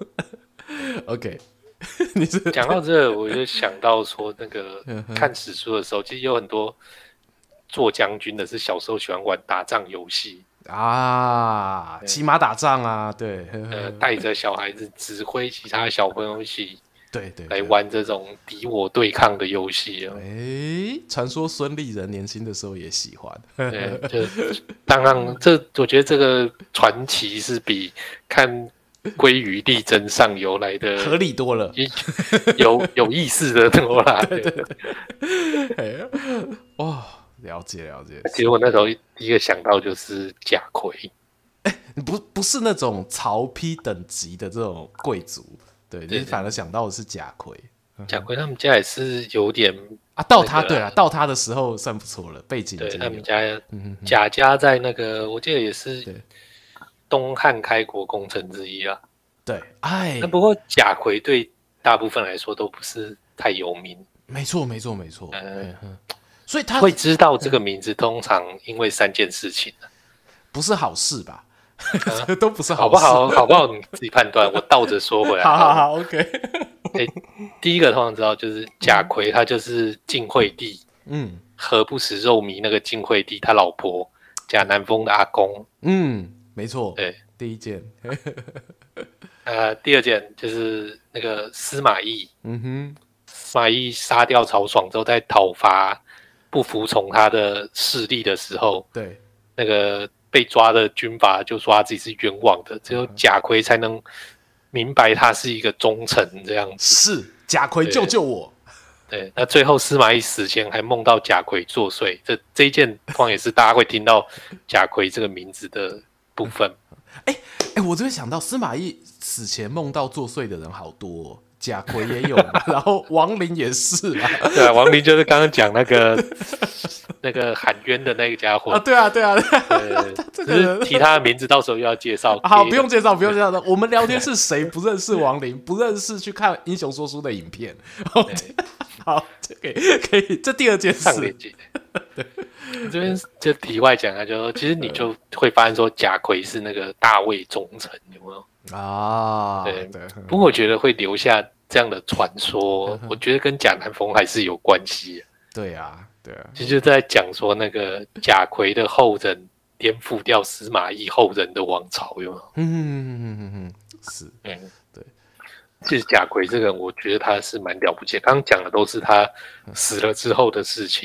，OK。 讲到这，我就想到说，那个看史书的时候，其实有很多做将军的是小时候喜欢玩打仗游戏啊，骑马打仗啊，对， 带着小孩子指挥其他小朋友一起， 对， 来玩这种敌我对抗的游戏。 传说孙立人年轻的时候也喜欢， 对，就当然，我觉得这个传奇是比看鲑鱼力争上游来的合理多了， 有意思的多啦。 对，哇，了解。 其实我那时候第一个想到就是贾逵， 不是那种曹丕等级的这种贵族，对，你反而想到的是贾逵。 贾逵他们家也是有点到他对了，到他的时候算不错了，背景对他们家贾家在那个我记得也是。东汉开国功臣之一啊， 对， 那不过贾逵对大部分来说都不是太有名， 没错，所以他会知道这个名字，通常因为3件事情， 不是好事吧？都不是好事，好不好？你自己判断。我倒着说回来， 好 ，OK。 第一个通常知道就是贾逵，他就是晋惠帝，何不食肉糜那个晋惠帝他老婆贾南风的阿公， 没错， 对， 第一件。 第二件就是那个司马懿，司马懿杀掉曹爽之后，在讨伐不服从他的势力的时候， 对， 那个被抓的军阀就说他自己是冤枉的，只有贾逵才能明白他是一个忠臣这样子。 是贾逵救我。 对，那最后司马懿死前还梦到贾逵作祟，这一件况也是大家会听到贾逵这个名字的部分。 我就会想到司马懿死前梦到作祟的人好多哦，贾逵也有，然后王林也是啊。 对啊，王林就是刚刚讲那个喊冤的那个家伙啊。对啊， 只是提他的名字，到时候又要介绍。 好，不用介绍。我们聊天是谁不认识王林，不认识去看英雄说书的影片。好，可以，这第二件事。 上链接。这边就题外讲啊，就说其实你就会发现说贾逵是那个大魏忠臣，有没有啊？对。不过我觉得会留下这样的传说，我觉得跟贾南风还是有关系。 对啊。 其实就在讲说那个贾逵的后人颠覆掉司马懿后人的王朝，有没有？ 是。对。 其实贾逵这个人，我觉得他是蛮了不起的。刚刚讲的都是他死了之后的事情。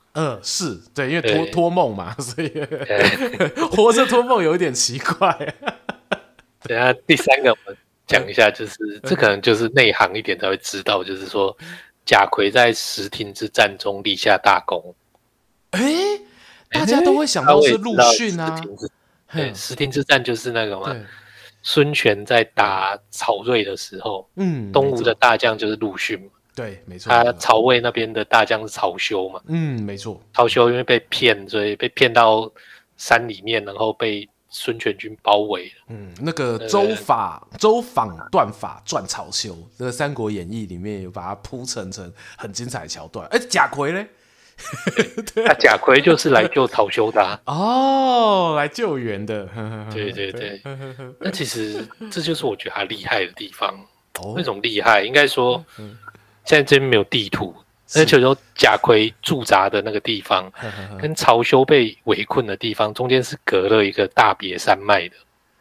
是对，因为托梦嘛，所以活着托梦有一点奇怪。 等一下第三个我们讲一下，就是这可能就是内行一点才会知道，就是说贾逵在石亭之战中立下大功。 大家都会想到是陆逊啊。 对，石亭之战就是那个嘛，孙权在打曹睿的时候，东吴的大将就是陆逊嘛。 对，没错。 他曹魏那边的大将是曹休嘛。 没错。 曹休因为被骗，所以被骗到山里面，然后被孙权军包围了。 那个周访断法传曹休，这个《三国演义》里面有把它铺成很精彩的桥段。贾逵嘞？ 那贾逵就是来救曹休的来救援的。 对。那其实这就是我觉得他厉害的地方。那种厉害，应该说，现在这边没有地图，而且说贾逵驻扎的那个地方，跟曹休被围困的地方中间是隔了一个大别山脉的。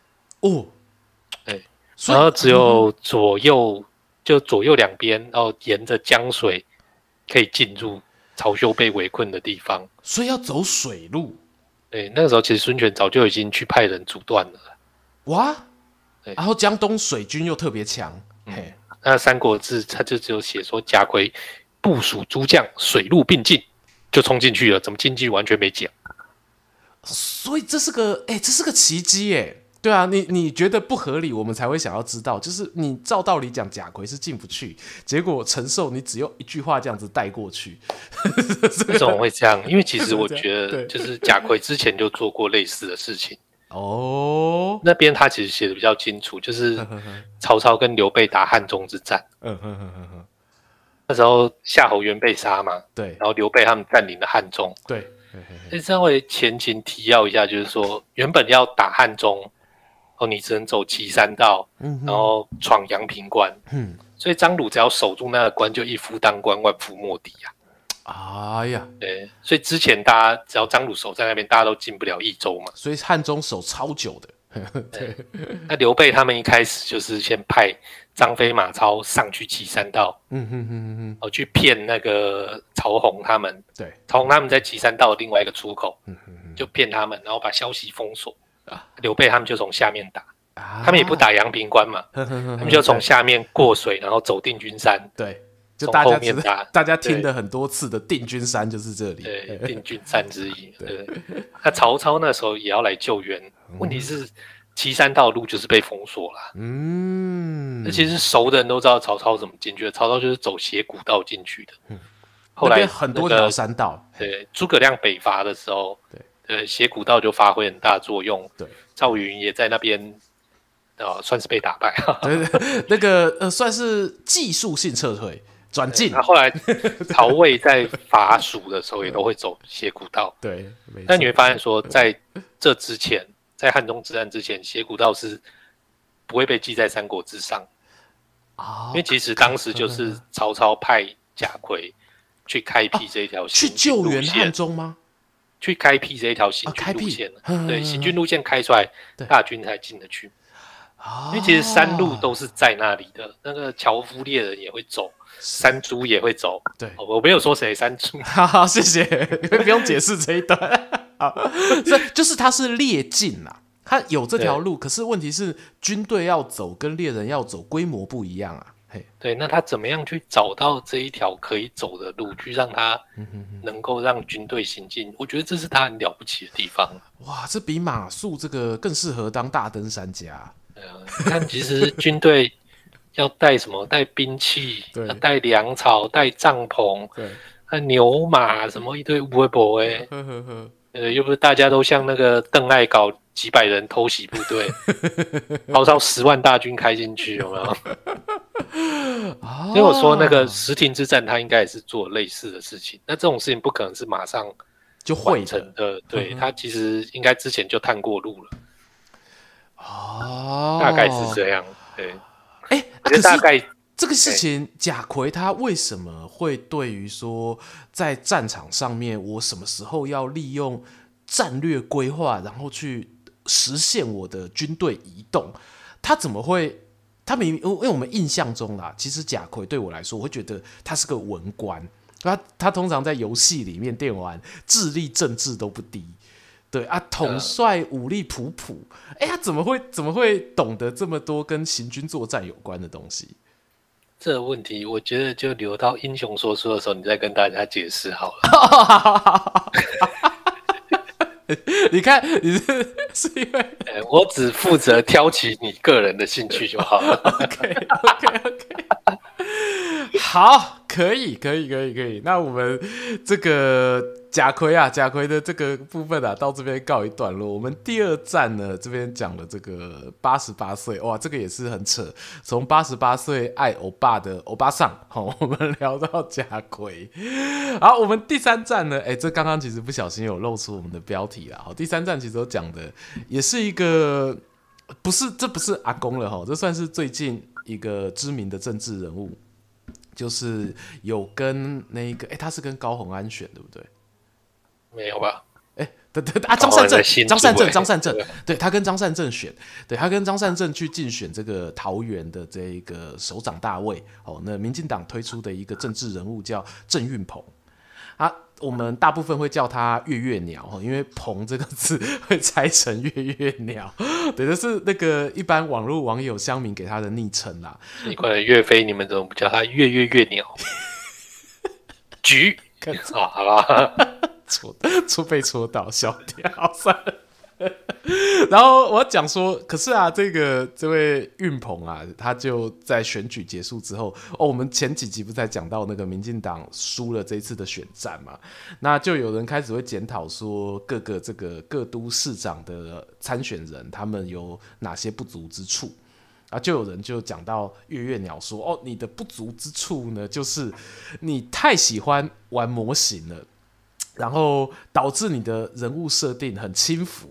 对，然后只有左右两边，然后沿着江水可以进入曹休被围困的地方， 所以要走水路。 对，那个时候其实孙权早就已经去派人阻断了。 哇！然后江东水军又特别强。 那《三国志》他就只有写说贾逵部署诸将水陆并进，就冲进去了，怎么进去完全没讲。 所以这是个奇迹耶。对啊，你觉得不合理，我们才会想要知道。就是你照道理讲，贾逵是进不去，结果陈寿你只用一句话这样子带过去。 为什么会这样？因为其实我觉得，就是贾逵之前就做过类似的事情。那边他其实写的比较清楚，就是曹操跟刘备打汉中之战。那时候夏侯渊被杀嘛， 对， 然后刘备他们占领了汉中。 对， 稍微前情提要一下，就是说原本要打汉中。你只能走岐山道，然后闯阳平关，所以张鲁只要守住那个关，就一夫当关，万夫莫敌啊！对，所以之前大家只要张鲁守在那边，大家都进不了益州嘛。 所以汉中守超久的。 对，那刘备他们一开始就是先派张飞、马超上去岐山道，去骗那个曹洪他们。对，曹洪他们在岐山道的另外一个出口，就骗他们，然后把消息封锁。刘备他们就从下面打，他们也不打阳平关嘛，他们就从下面过水，然后走定军山。 对，就从后面打。 大家听了很多次的定军山就是这里。 对，定军山之一。对，那曹操那时候也要来救援，问题是岐山道路就是被封锁了。那其实熟的人都知道曹操怎么进去的，曹操就是走斜谷道进去的。后来很多条山道。 对，诸葛亮北伐的时候。斜谷道就发挥很大作用。对，赵云也在那边，算是被打败。 对，那个算是技术性撤退转进。 后来曹魏在伐蜀的时候也都会走斜谷道。 对， 但你会发现说，在这之前，在汉中之战之前，斜谷道是不会被记在《三国志》上。因为其实当时就是曹操派贾逵去开辟这一条去救援汉中吗？ 去开辟这一条行军路线，对，行军路线开出来，大军才进得去。因为其实山路都是在那里的，那个樵夫猎人也会走，山猪也会走。对，我没有说谁山猪。 好，谢谢，不用解释这一段。好，所以就是它是列境啦，它有这条路，可是问题是军队要走跟猎人要走规模不一样啊。 对，那他怎么样去找到这一条可以走的路，去让他能够让军队行进？我觉得这是他很了不起的地方。 哇，这比马谡这个更适合当大登山家。 你看，其实军队要带什么？带兵器，要带粮草，带帐篷，牛马什么一堆乌龟博哎。又不是大家都像那个邓艾搞几百人偷袭部队，曹操10万大军开进去，有没有？所以我说那个石亭之战，他应该也是做类似的事情。那这种事情不可能是马上就完成的，对，他其实应该之前就探过路了。大概是这样。对， 可是大概这个事情，贾逵他为什么会对于说在战场上面，我什么时候要利用战略规划，然后去实现我的军队移动？他怎么会？因为我们印象中啦，其实贾逵对我来说，我会觉得他是个文官， 他通常在游戏里面电玩智力政治都不低，对啊，统帅武力普普，他怎么会懂得这么多跟行军作战有关的东西？ 这个问题，我觉得就留到英雄说书的时候，你再跟大家解释好了。 你看，你是因为我只负责挑起你个人的兴趣就好了。 OK， 好，可以。那我们这个甲魁的这个部分啊，到这边告一段落。我们第二站呢，这边讲了这个88岁，哇，这个也是很扯。从88岁爱欧巴的欧巴桑，我们聊到甲魁。好，我们第三站呢，这刚刚其实不小心有露出我们的标题啦。好，第三站其实我讲的也是一个，这不是阿公了哈，这算是最近一个知名的政治人物。就是有跟那个，他是跟高虹安选，对不对？ 没有吧？ 张善政，对，他跟张善政选，对，他跟张善政去竞选这个桃园的这个首长大位，那民进党推出的一个政治人物叫郑运鹏，我们大部分会叫他月月鸟，因为鹏这个字会拆成月月鸟，对，这是那个一般网络网友乡民给他的昵称啦。 奇怪了，岳飞你们怎么不叫他月月月鸟？菊好吧， 被戳到，笑掉，算了。然后我要讲说，可是啊，这位运鹏啊，他就在选举结束之后，我们前几集不是才讲到那个民进党输了这一次的选战嘛？那就有人开始会检讨说，各都市长的参选人他们有哪些不足之处啊？就有人就讲到月月鸟说，你的不足之处呢，就是你太喜欢玩模型了。然后导致你的人物设定很轻浮，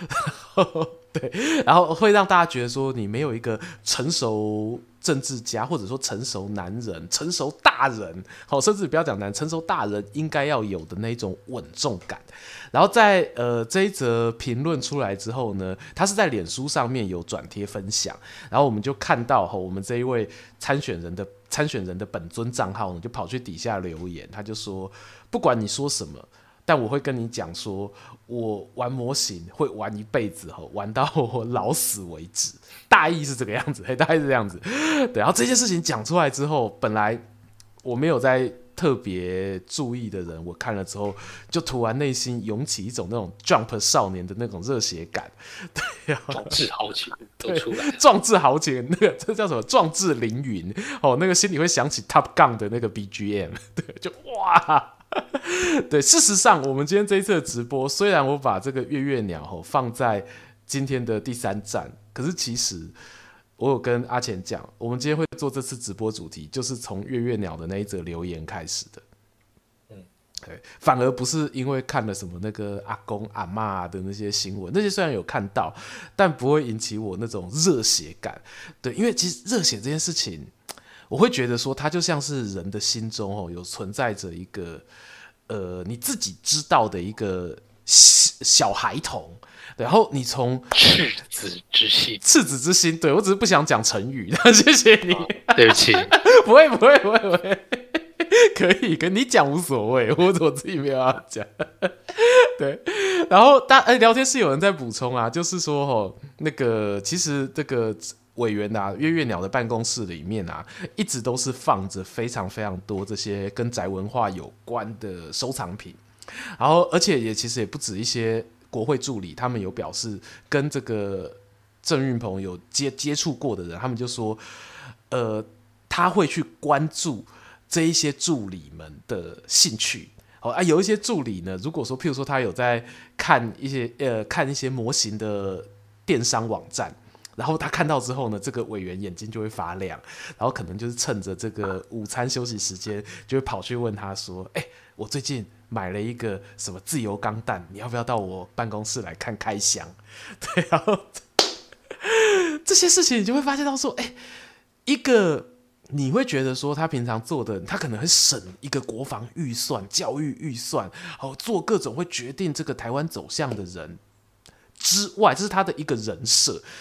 对，然后会让大家觉得说你没有一个成熟政治家，或者说成熟男人、成熟大人，甚至不要讲男，成熟大人应该要有的那种稳重感。然后在这一则评论出来之后呢，他是在脸书上面有转贴分享，然后我们就看到我们这一位参选人的本尊账号呢，就跑去底下留言，他就说，不管你说什么，但我会跟你讲说，我玩模型会玩一辈子，玩到我老死为止。大意是这个样子，大概是这样子。对，然后这件事情讲出来之后，本来我没有在特别注意的人，我看了之后，就突然内心涌起一种那种 Jump 少年的那种热血感，对啊， 壮志豪情都出来了， 壮志豪情，那个这叫什么？壮志凌云那个心里会想起 Top Gun 的那个 BGM， 对，就哇。对，事实上，我们今天这一次的直播，虽然我把这个月月鸟放在今天的第三站，可是其实我有跟阿钱讲，我们今天会做这次直播主题，就是从月月鸟的那一则留言开始的。对，反而不是因为看了什么那个阿公阿嬷的那些新闻，那些虽然有看到，但不会引起我那种热血感。对，因为其实热血这件事情，我会觉得说，它就像是人的心中有存在着一个你自己知道的一个小孩童，然后你从赤子之心， 对，我只是不想讲成语，谢谢你， 对不起， 不会，可以跟你讲无所谓，我自己没有要讲。对，然后聊天室有人在补充啊，就是说那个其实这个委员啊，月月鸟的办公室里面啊，一直都是放着非常非常多这些跟宅文化有关的收藏品，然后而且其实也不止一些国会助理，他们有表示跟这个郑运鹏有接触过的人，他们就说，他会去关注这一些助理们的兴趣。有一些助理呢，如果说譬如说他有在看一些模型的电商网站。然后他看到之后呢，这个委员眼睛就会发亮，然后可能就是趁着这个午餐休息时间，就会跑去问他说：“我最近买了一个什么自由钢弹，你要不要到我办公室来看开箱？”对，然后这些事情你就会发现到说，一个你会觉得说他平常做的，他可能会省一个国防预算、教育预算，做各种会决定这个台湾走向的人之外，这是他的一个人设。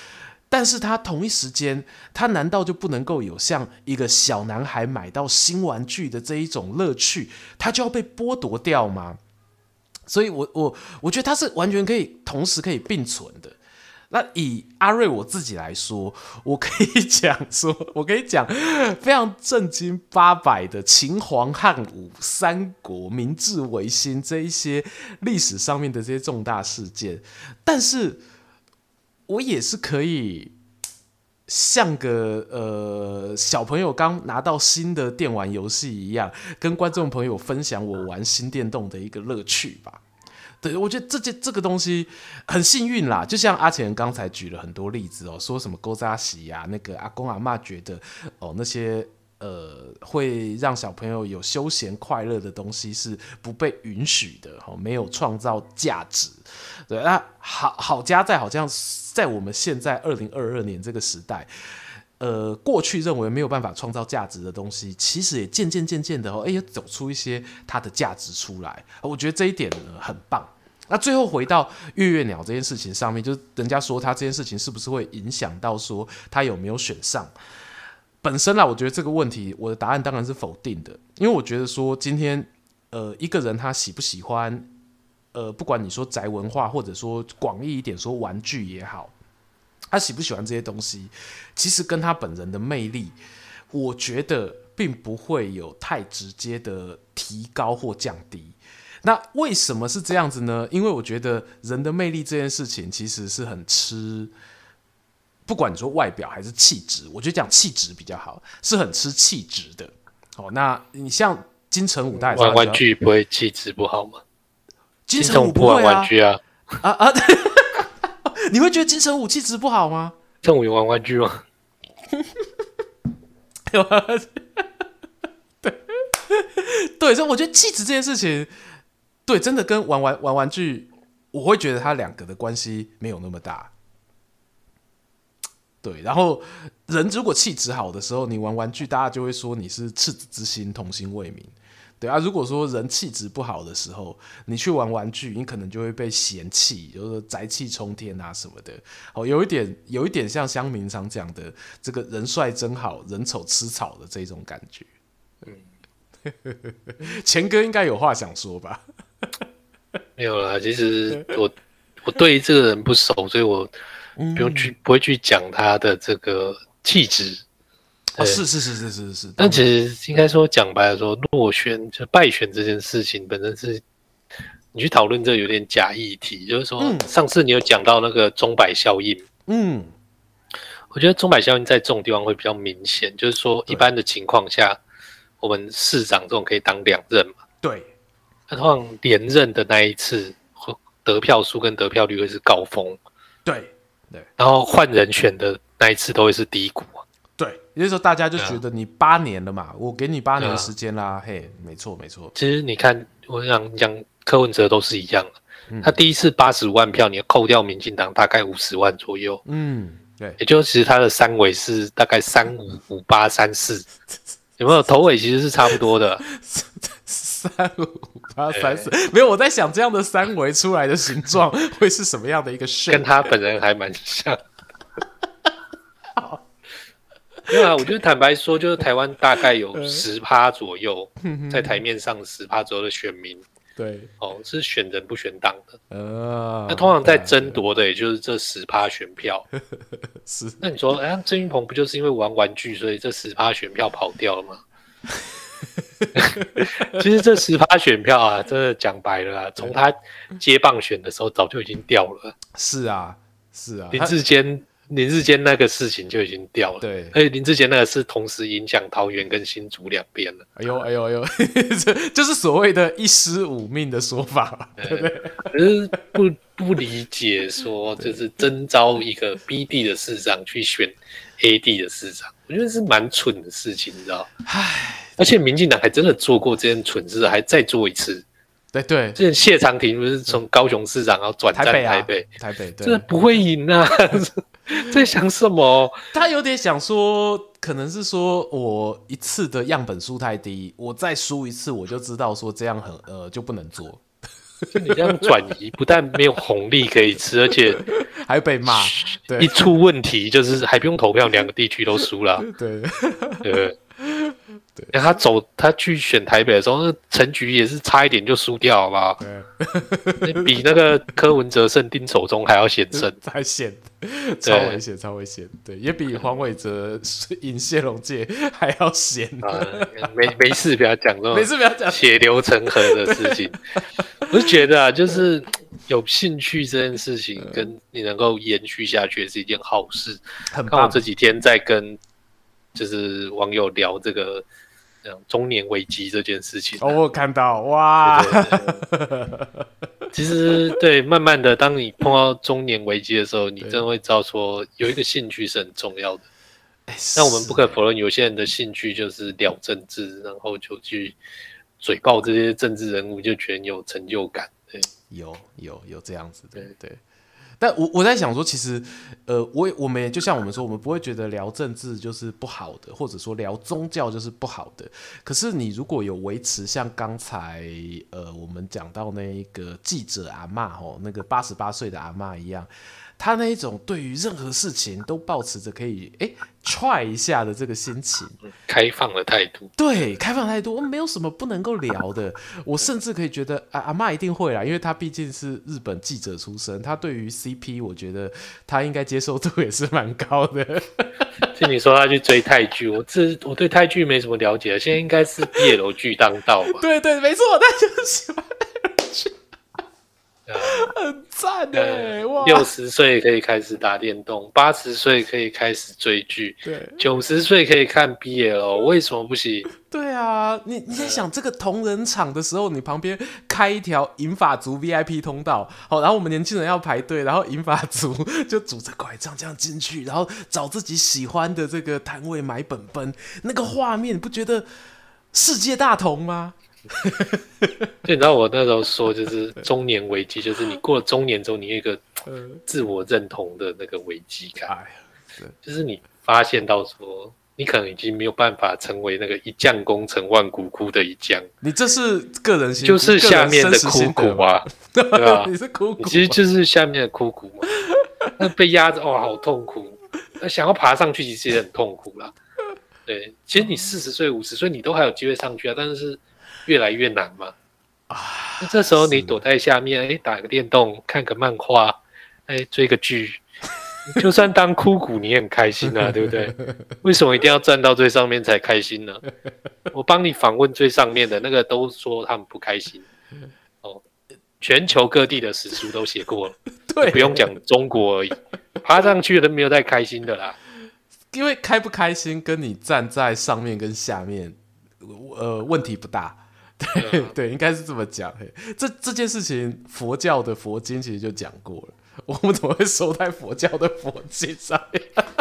但是他同一时间，他难道就不能够有像一个小男孩买到新玩具的这一种乐趣，他就要被剥夺掉吗？所以我觉得他是完全可以同时可以并存的。那以阿瑞我自己来说，我可以讲非常正经八百的秦皇汉武、三国、明治维新这一些历史上面的这些重大事件，但是我也是可以像个小朋友刚拿到新的电玩游戏一样，跟观众朋友分享我玩新电动的一个乐趣吧。对，我觉得这个东西很幸运啦，就像阿钱刚才举了很多例子哦，说什么勾扎喜啊，那个阿公阿嬷觉得那些会让小朋友有休闲快乐的东西是不被允许的，没有创造价值。对，那好家在好像在我们现在2022年这个时代。过去认为没有办法创造价值的东西，其实也渐渐的走出一些它的价值出来。我觉得这一点很棒。那最后回到月月鸟这件事情上面，就是人家说他这件事情是不是会影响到说他有没有选上？本身啦，我觉得这个问题我的答案当然是否定的，因为我觉得说今天一个人他喜不喜欢不管你说宅文化，或者说广义一点说玩具也好。他喜不喜欢这些东西，其实跟他本人的魅力，我觉得并不会有太直接的提高或降低。那为什么是这样子呢？因为我觉得人的魅力这件事情其实是很吃，不管你说外表还是气质，我觉得讲气质比较好，是很吃气质的。那你像金城武，大家玩玩具不会气质不好吗？ 金城武不玩玩具啊。 你会觉得金城武气质不好吗？ 金城武有玩玩具吗？ 对，所以我觉得气质这件事情，对，真的跟玩玩具，我会觉得它两个的关系没有那么大。对，然后人如果气质好的时候，你玩玩具，大家就会说你是赤子之心，童心未泯。对啊，如果说人气质不好的时候，你去玩玩具，你可能就会被嫌弃，就是宅气冲天啊什么的。有一点像乡民常讲的这个人帅真好，人丑吃草的这种感觉。钱哥应该有话想说吧？ 没有啦，其实我对这个人不熟，所以我不会去讲他的这个气质。是。但其实应该说讲白了说，落选就败选这件事情本身是，你去讨论这有点假议题，就是说，上次你有讲到那个钟摆效应，我觉得钟摆效应在这种地方会比较明显，就是说一般的情况下，我们市长这种可以当2任嘛， 对， 那通常连任的那一次得票数跟得票率会是高峰， 对， 然后换人选的那一次都会是低谷。 对，也就是说大家就觉得你8年了嘛，我给你8年的时间啦，嘿，没错。 其实你看，我想讲柯文哲都是一样的，他第一次85万票，你扣掉民进党大概50万左右， 对， 也就是其实他的3尾是大概35、58、34，有没有？头尾其实是差不多的。 35、58、34，没有，我在想这样的3围出来的形状会是什么样的一个 shape？ 跟他本人还蛮像。没有啊，我觉得坦白说，就是台湾大概有10%左右，在台面上10%左右的选民， 对， 是选人不选党的。那通常在争夺的，也就是这10%选票。 是， 那你说，郑运鹏不就是因为玩玩具，所以这10%选票跑掉了吗？其实这10%选票啊，真的讲白了啊，从他接棒选的时候早就已经掉了。 是啊， 林志坚那个事情就已经掉了， 对， 而且林志坚那个是同时影响桃园跟新竹2边了。 哎呦，就是所谓的一尸5命的说法，对不对？ 可是不理解说，就是征召一个 B 地的市长去选 A 地的市长，我觉得是蛮蠢的事情，你知道？而且民进党还真的做过这件蠢事，还再做一次。 对， 之前谢长廷不是从高雄市长然后转战台北， 对， 真的不会赢啊！在想什么？ 他有点想说，可能是说我一次的样本数太低，我再输一次我就知道说这样就不能做。 就你这样转移，不但没有红利可以吃，而且还被骂。对， 一出问题就是还不用投票，2个地区都输了。 对， 对。他去选台北的时候，那陈菊也是差一点就输掉，好不好？对，比那个柯文哲胜丁守中还要险胜， 还险，超危险，超危险。对，也比黄伟哲赢谢龙介还要险。 没事，不要讲这种， 没事，不要讲血流成河的事情。我是觉得啊，就是有兴趣这件事情，跟你能够延续下去是一件好事。 很棒。 看我这几天在跟就是网友聊这个中年危机这件事情。 我有看到，哇！ 其实对，慢慢的，当你碰到中年危机的时候，你真的会知道说，有一个兴趣是很重要的。但我们不可否认，有些人的兴趣就是聊政治，然后就去嘴爆这些政治人物，就觉得有成就感。对， 有这样子，对。但我在想说，其实，我们也就像我们说，我们不会觉得聊政治就是不好的，或者说聊宗教就是不好的。可是你如果有维持像刚才我们讲到那一个记者阿嬷那个88岁的阿嬷一样，他那一种对于任何事情都抱持着可以try 一下的这个心情， 开放的态度， 对，开放的态度，我没有什么不能够聊的。我甚至可以觉得阿嬷一定会啦，因为她毕竟是日本记者出身，她对于 CP， 我觉得她应该接受度也是蛮高的。 听你说她去追泰剧，我对泰剧没什么了解，现在应该是BL剧当道吧？ 对，没错，她就是喜欢剧。很赞哇 ！60岁可以开始打电动，80岁可以开始追剧， 对 ，90岁可以看 BL， 为什么不行？ 对啊，你在想这个同人场的时候，你旁边开一条银发族 VIP 通道，好，然后我们年轻人要排队，然后银发族就拄着拐杖这样进去，然后找自己喜欢的这个摊位买本，那个画面，你不觉得世界大同吗？ 就你知道我那时候说，就是中年危机，就是你过了中年之后，你有一个自我认同的那个危机感，就是你发现到说，你可能已经没有办法成为那个一将功成万骨枯的一将， 你这是个人心， 就是下面的枯骨啊，对吧？ 你是枯骨， 你其实就是下面的枯骨嘛，那被压着，哇，好痛苦，那想要爬上去其实也很痛苦啦。对，其实你40岁、50岁，你都还有机会上去啊，但是越来越难嘛。那这时候你躲在下面，打个电动，看个漫画，追个剧，就算当枯骨你也很开心啊，对不对？为什么一定要站到最上面才开心呢？我帮你访问最上面的那个，都说他们不开心。全球各地的史书都写过了，对，不用讲中国而已，爬上去的都没有太开心的啦。 因为开不开心跟你站在上面跟下面，问题不大。对，应该是这么讲。这件事情，佛教的佛经其实就讲过了。我们怎么会收在佛教的佛经上面？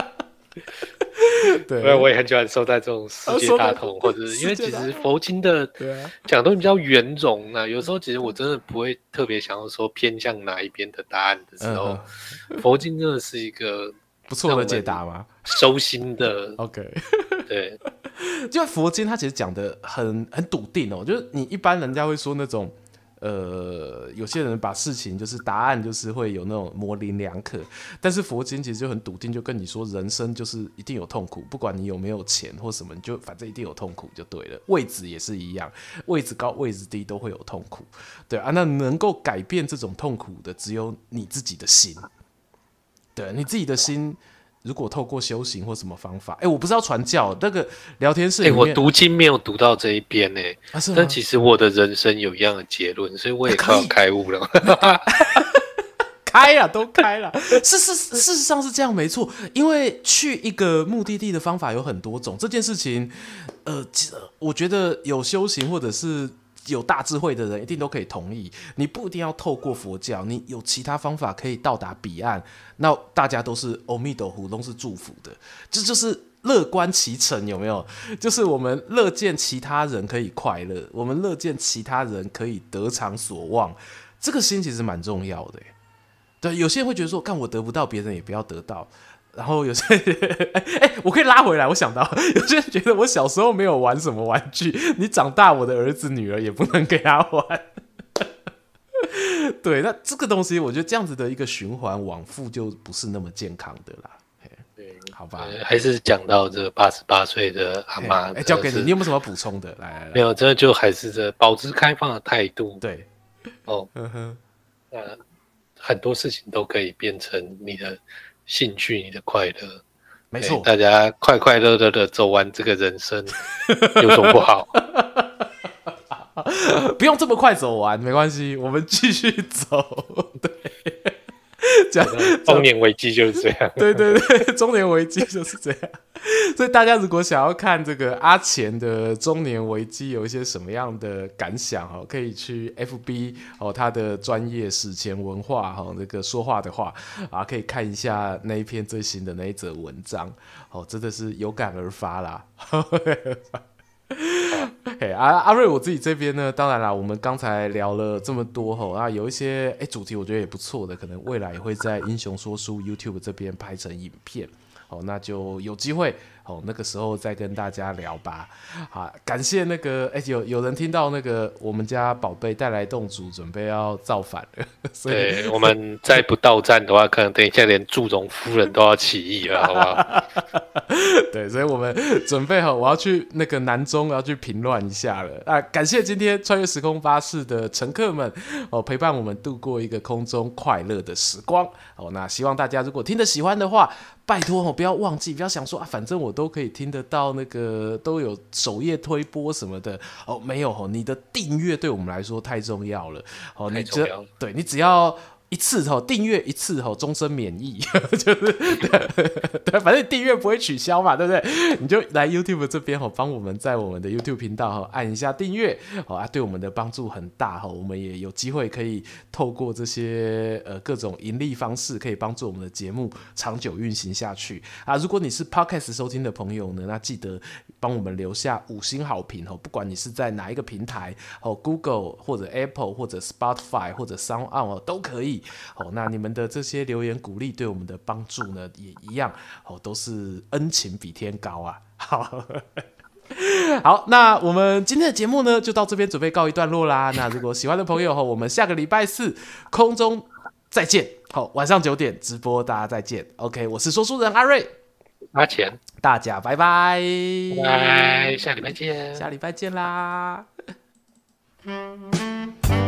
对， 我也很喜欢收在这种世界大同，或者是因为其实佛经的讲都比较圆融啊。有时候其实我真的不会特别想要说偏向哪一边的答案的时候，佛经真的是一个不错的解答吗？ 收心的 ，OK， 对。 因为佛经它其实讲的很笃定哦，就是你一般人家会说那种，有些人把事情就是答案就是会有那种模棱两可，但是佛经其实就很笃定，就跟你说人生就是一定有痛苦，不管你有没有钱或什么，你就反正一定有痛苦就对了。位置也是一样，位置高位置低都会有痛苦，对啊，那能够改变这种痛苦的只有你自己的心，对，你自己的心。如果透过修行或什么方法，我不是要传教，那个聊天室里面， 我读经没有读到这一边呢，但其实我的人生有一样的结论，所以我也快要开悟了。 开了，都开了。事实上是这样，没错。因为去一个目的地的方法有很多种，这件事情，我觉得有修行或者是有大智慧的人一定都可以同意，你不一定要透过佛教，你有其他方法可以到达彼岸，那大家都是阿弥陀佛，都是祝福的，这就是乐观其成，有没有？就是我们乐见其他人可以快乐，我们乐见其他人可以得偿所望，这个心其实蛮重要的。对，有些人会觉得说，干我得不到，别人也不要得到。然后有些人，我可以拉回来。我想到有些人觉得我小时候没有玩什么玩具，你长大我的儿子女儿也不能给他玩。 对，那这个东西我觉得这样子的一个循环往复就不是那么健康的啦。 对， 好吧， 还是讲到这88岁的阿嬷， 交给你，你有没有什么补充的？来， 没有，这就还是这保持开放的态度。 对， 很多事情都可以变成你的兴趣，你的快乐。 没错， 大家快快乐乐的走完这个人生，有什么不好？ 不用这么快走完，没关系，我们继续走。对。 中年危机就是这样， 对对对，中年危机就是这样。所以大家如果想要看这个阿钱的中年危机有一些什么样的感想可以去 FB 他的专业史前文化那个说话的话可以看一下那一篇最新的那一则文章真的是有感而发啦。阿瑞，我自己这边呢，当然啦，我们刚才聊了这么多有一些主题我觉得也不错的，可能未来也会在英雄说书 YouTube 这边拍成影片，那就有机会那个时候再跟大家聊吧。好，感谢那个有人听到那个我们家宝贝带来洞主准备要造反了，所以对，我们再不到站的话，可能等一下连祝融夫人都要起义了，好不好？ 对，所以我们准备好，我要去那个南中，要去平乱一下了感谢今天穿越时空巴士的乘客们陪伴我们度过一个空中快乐的时光那希望大家如果听得喜欢的话，拜托不要忘记，不要想说反正我都可以听得到，那个都有首页推播什么的没有你的订阅对我们来说太重要了太重要了， 对，你只要一次订阅一次终身免疫，就是对，反正订阅不会取消嘛，对不对？你就来 YouTube 这边帮我们在我们的 YouTube 频道按一下订阅对我们的帮助很大我们也有机会可以透过这些各种盈利方式，可以帮助我们的节目长久运行下去如果你是 Podcast 收听的朋友呢，那记得帮我们留下5星好评不管你是在哪一个平台Google 或者 Apple 或者 Spotify 或者 SoundOn 都可以那你们的这些留言鼓励对我们的帮助呢，也一样都是恩情比天高啊。好，那我们今天的节目呢，就到这边准备告一段落啦。那如果喜欢的朋友我们下个礼拜四空中再见晚上9点直播，大家再见。OK， 我是说书人阿瑞， 阿钱， 大家拜拜， 拜拜，下礼拜见， 下礼拜见啦。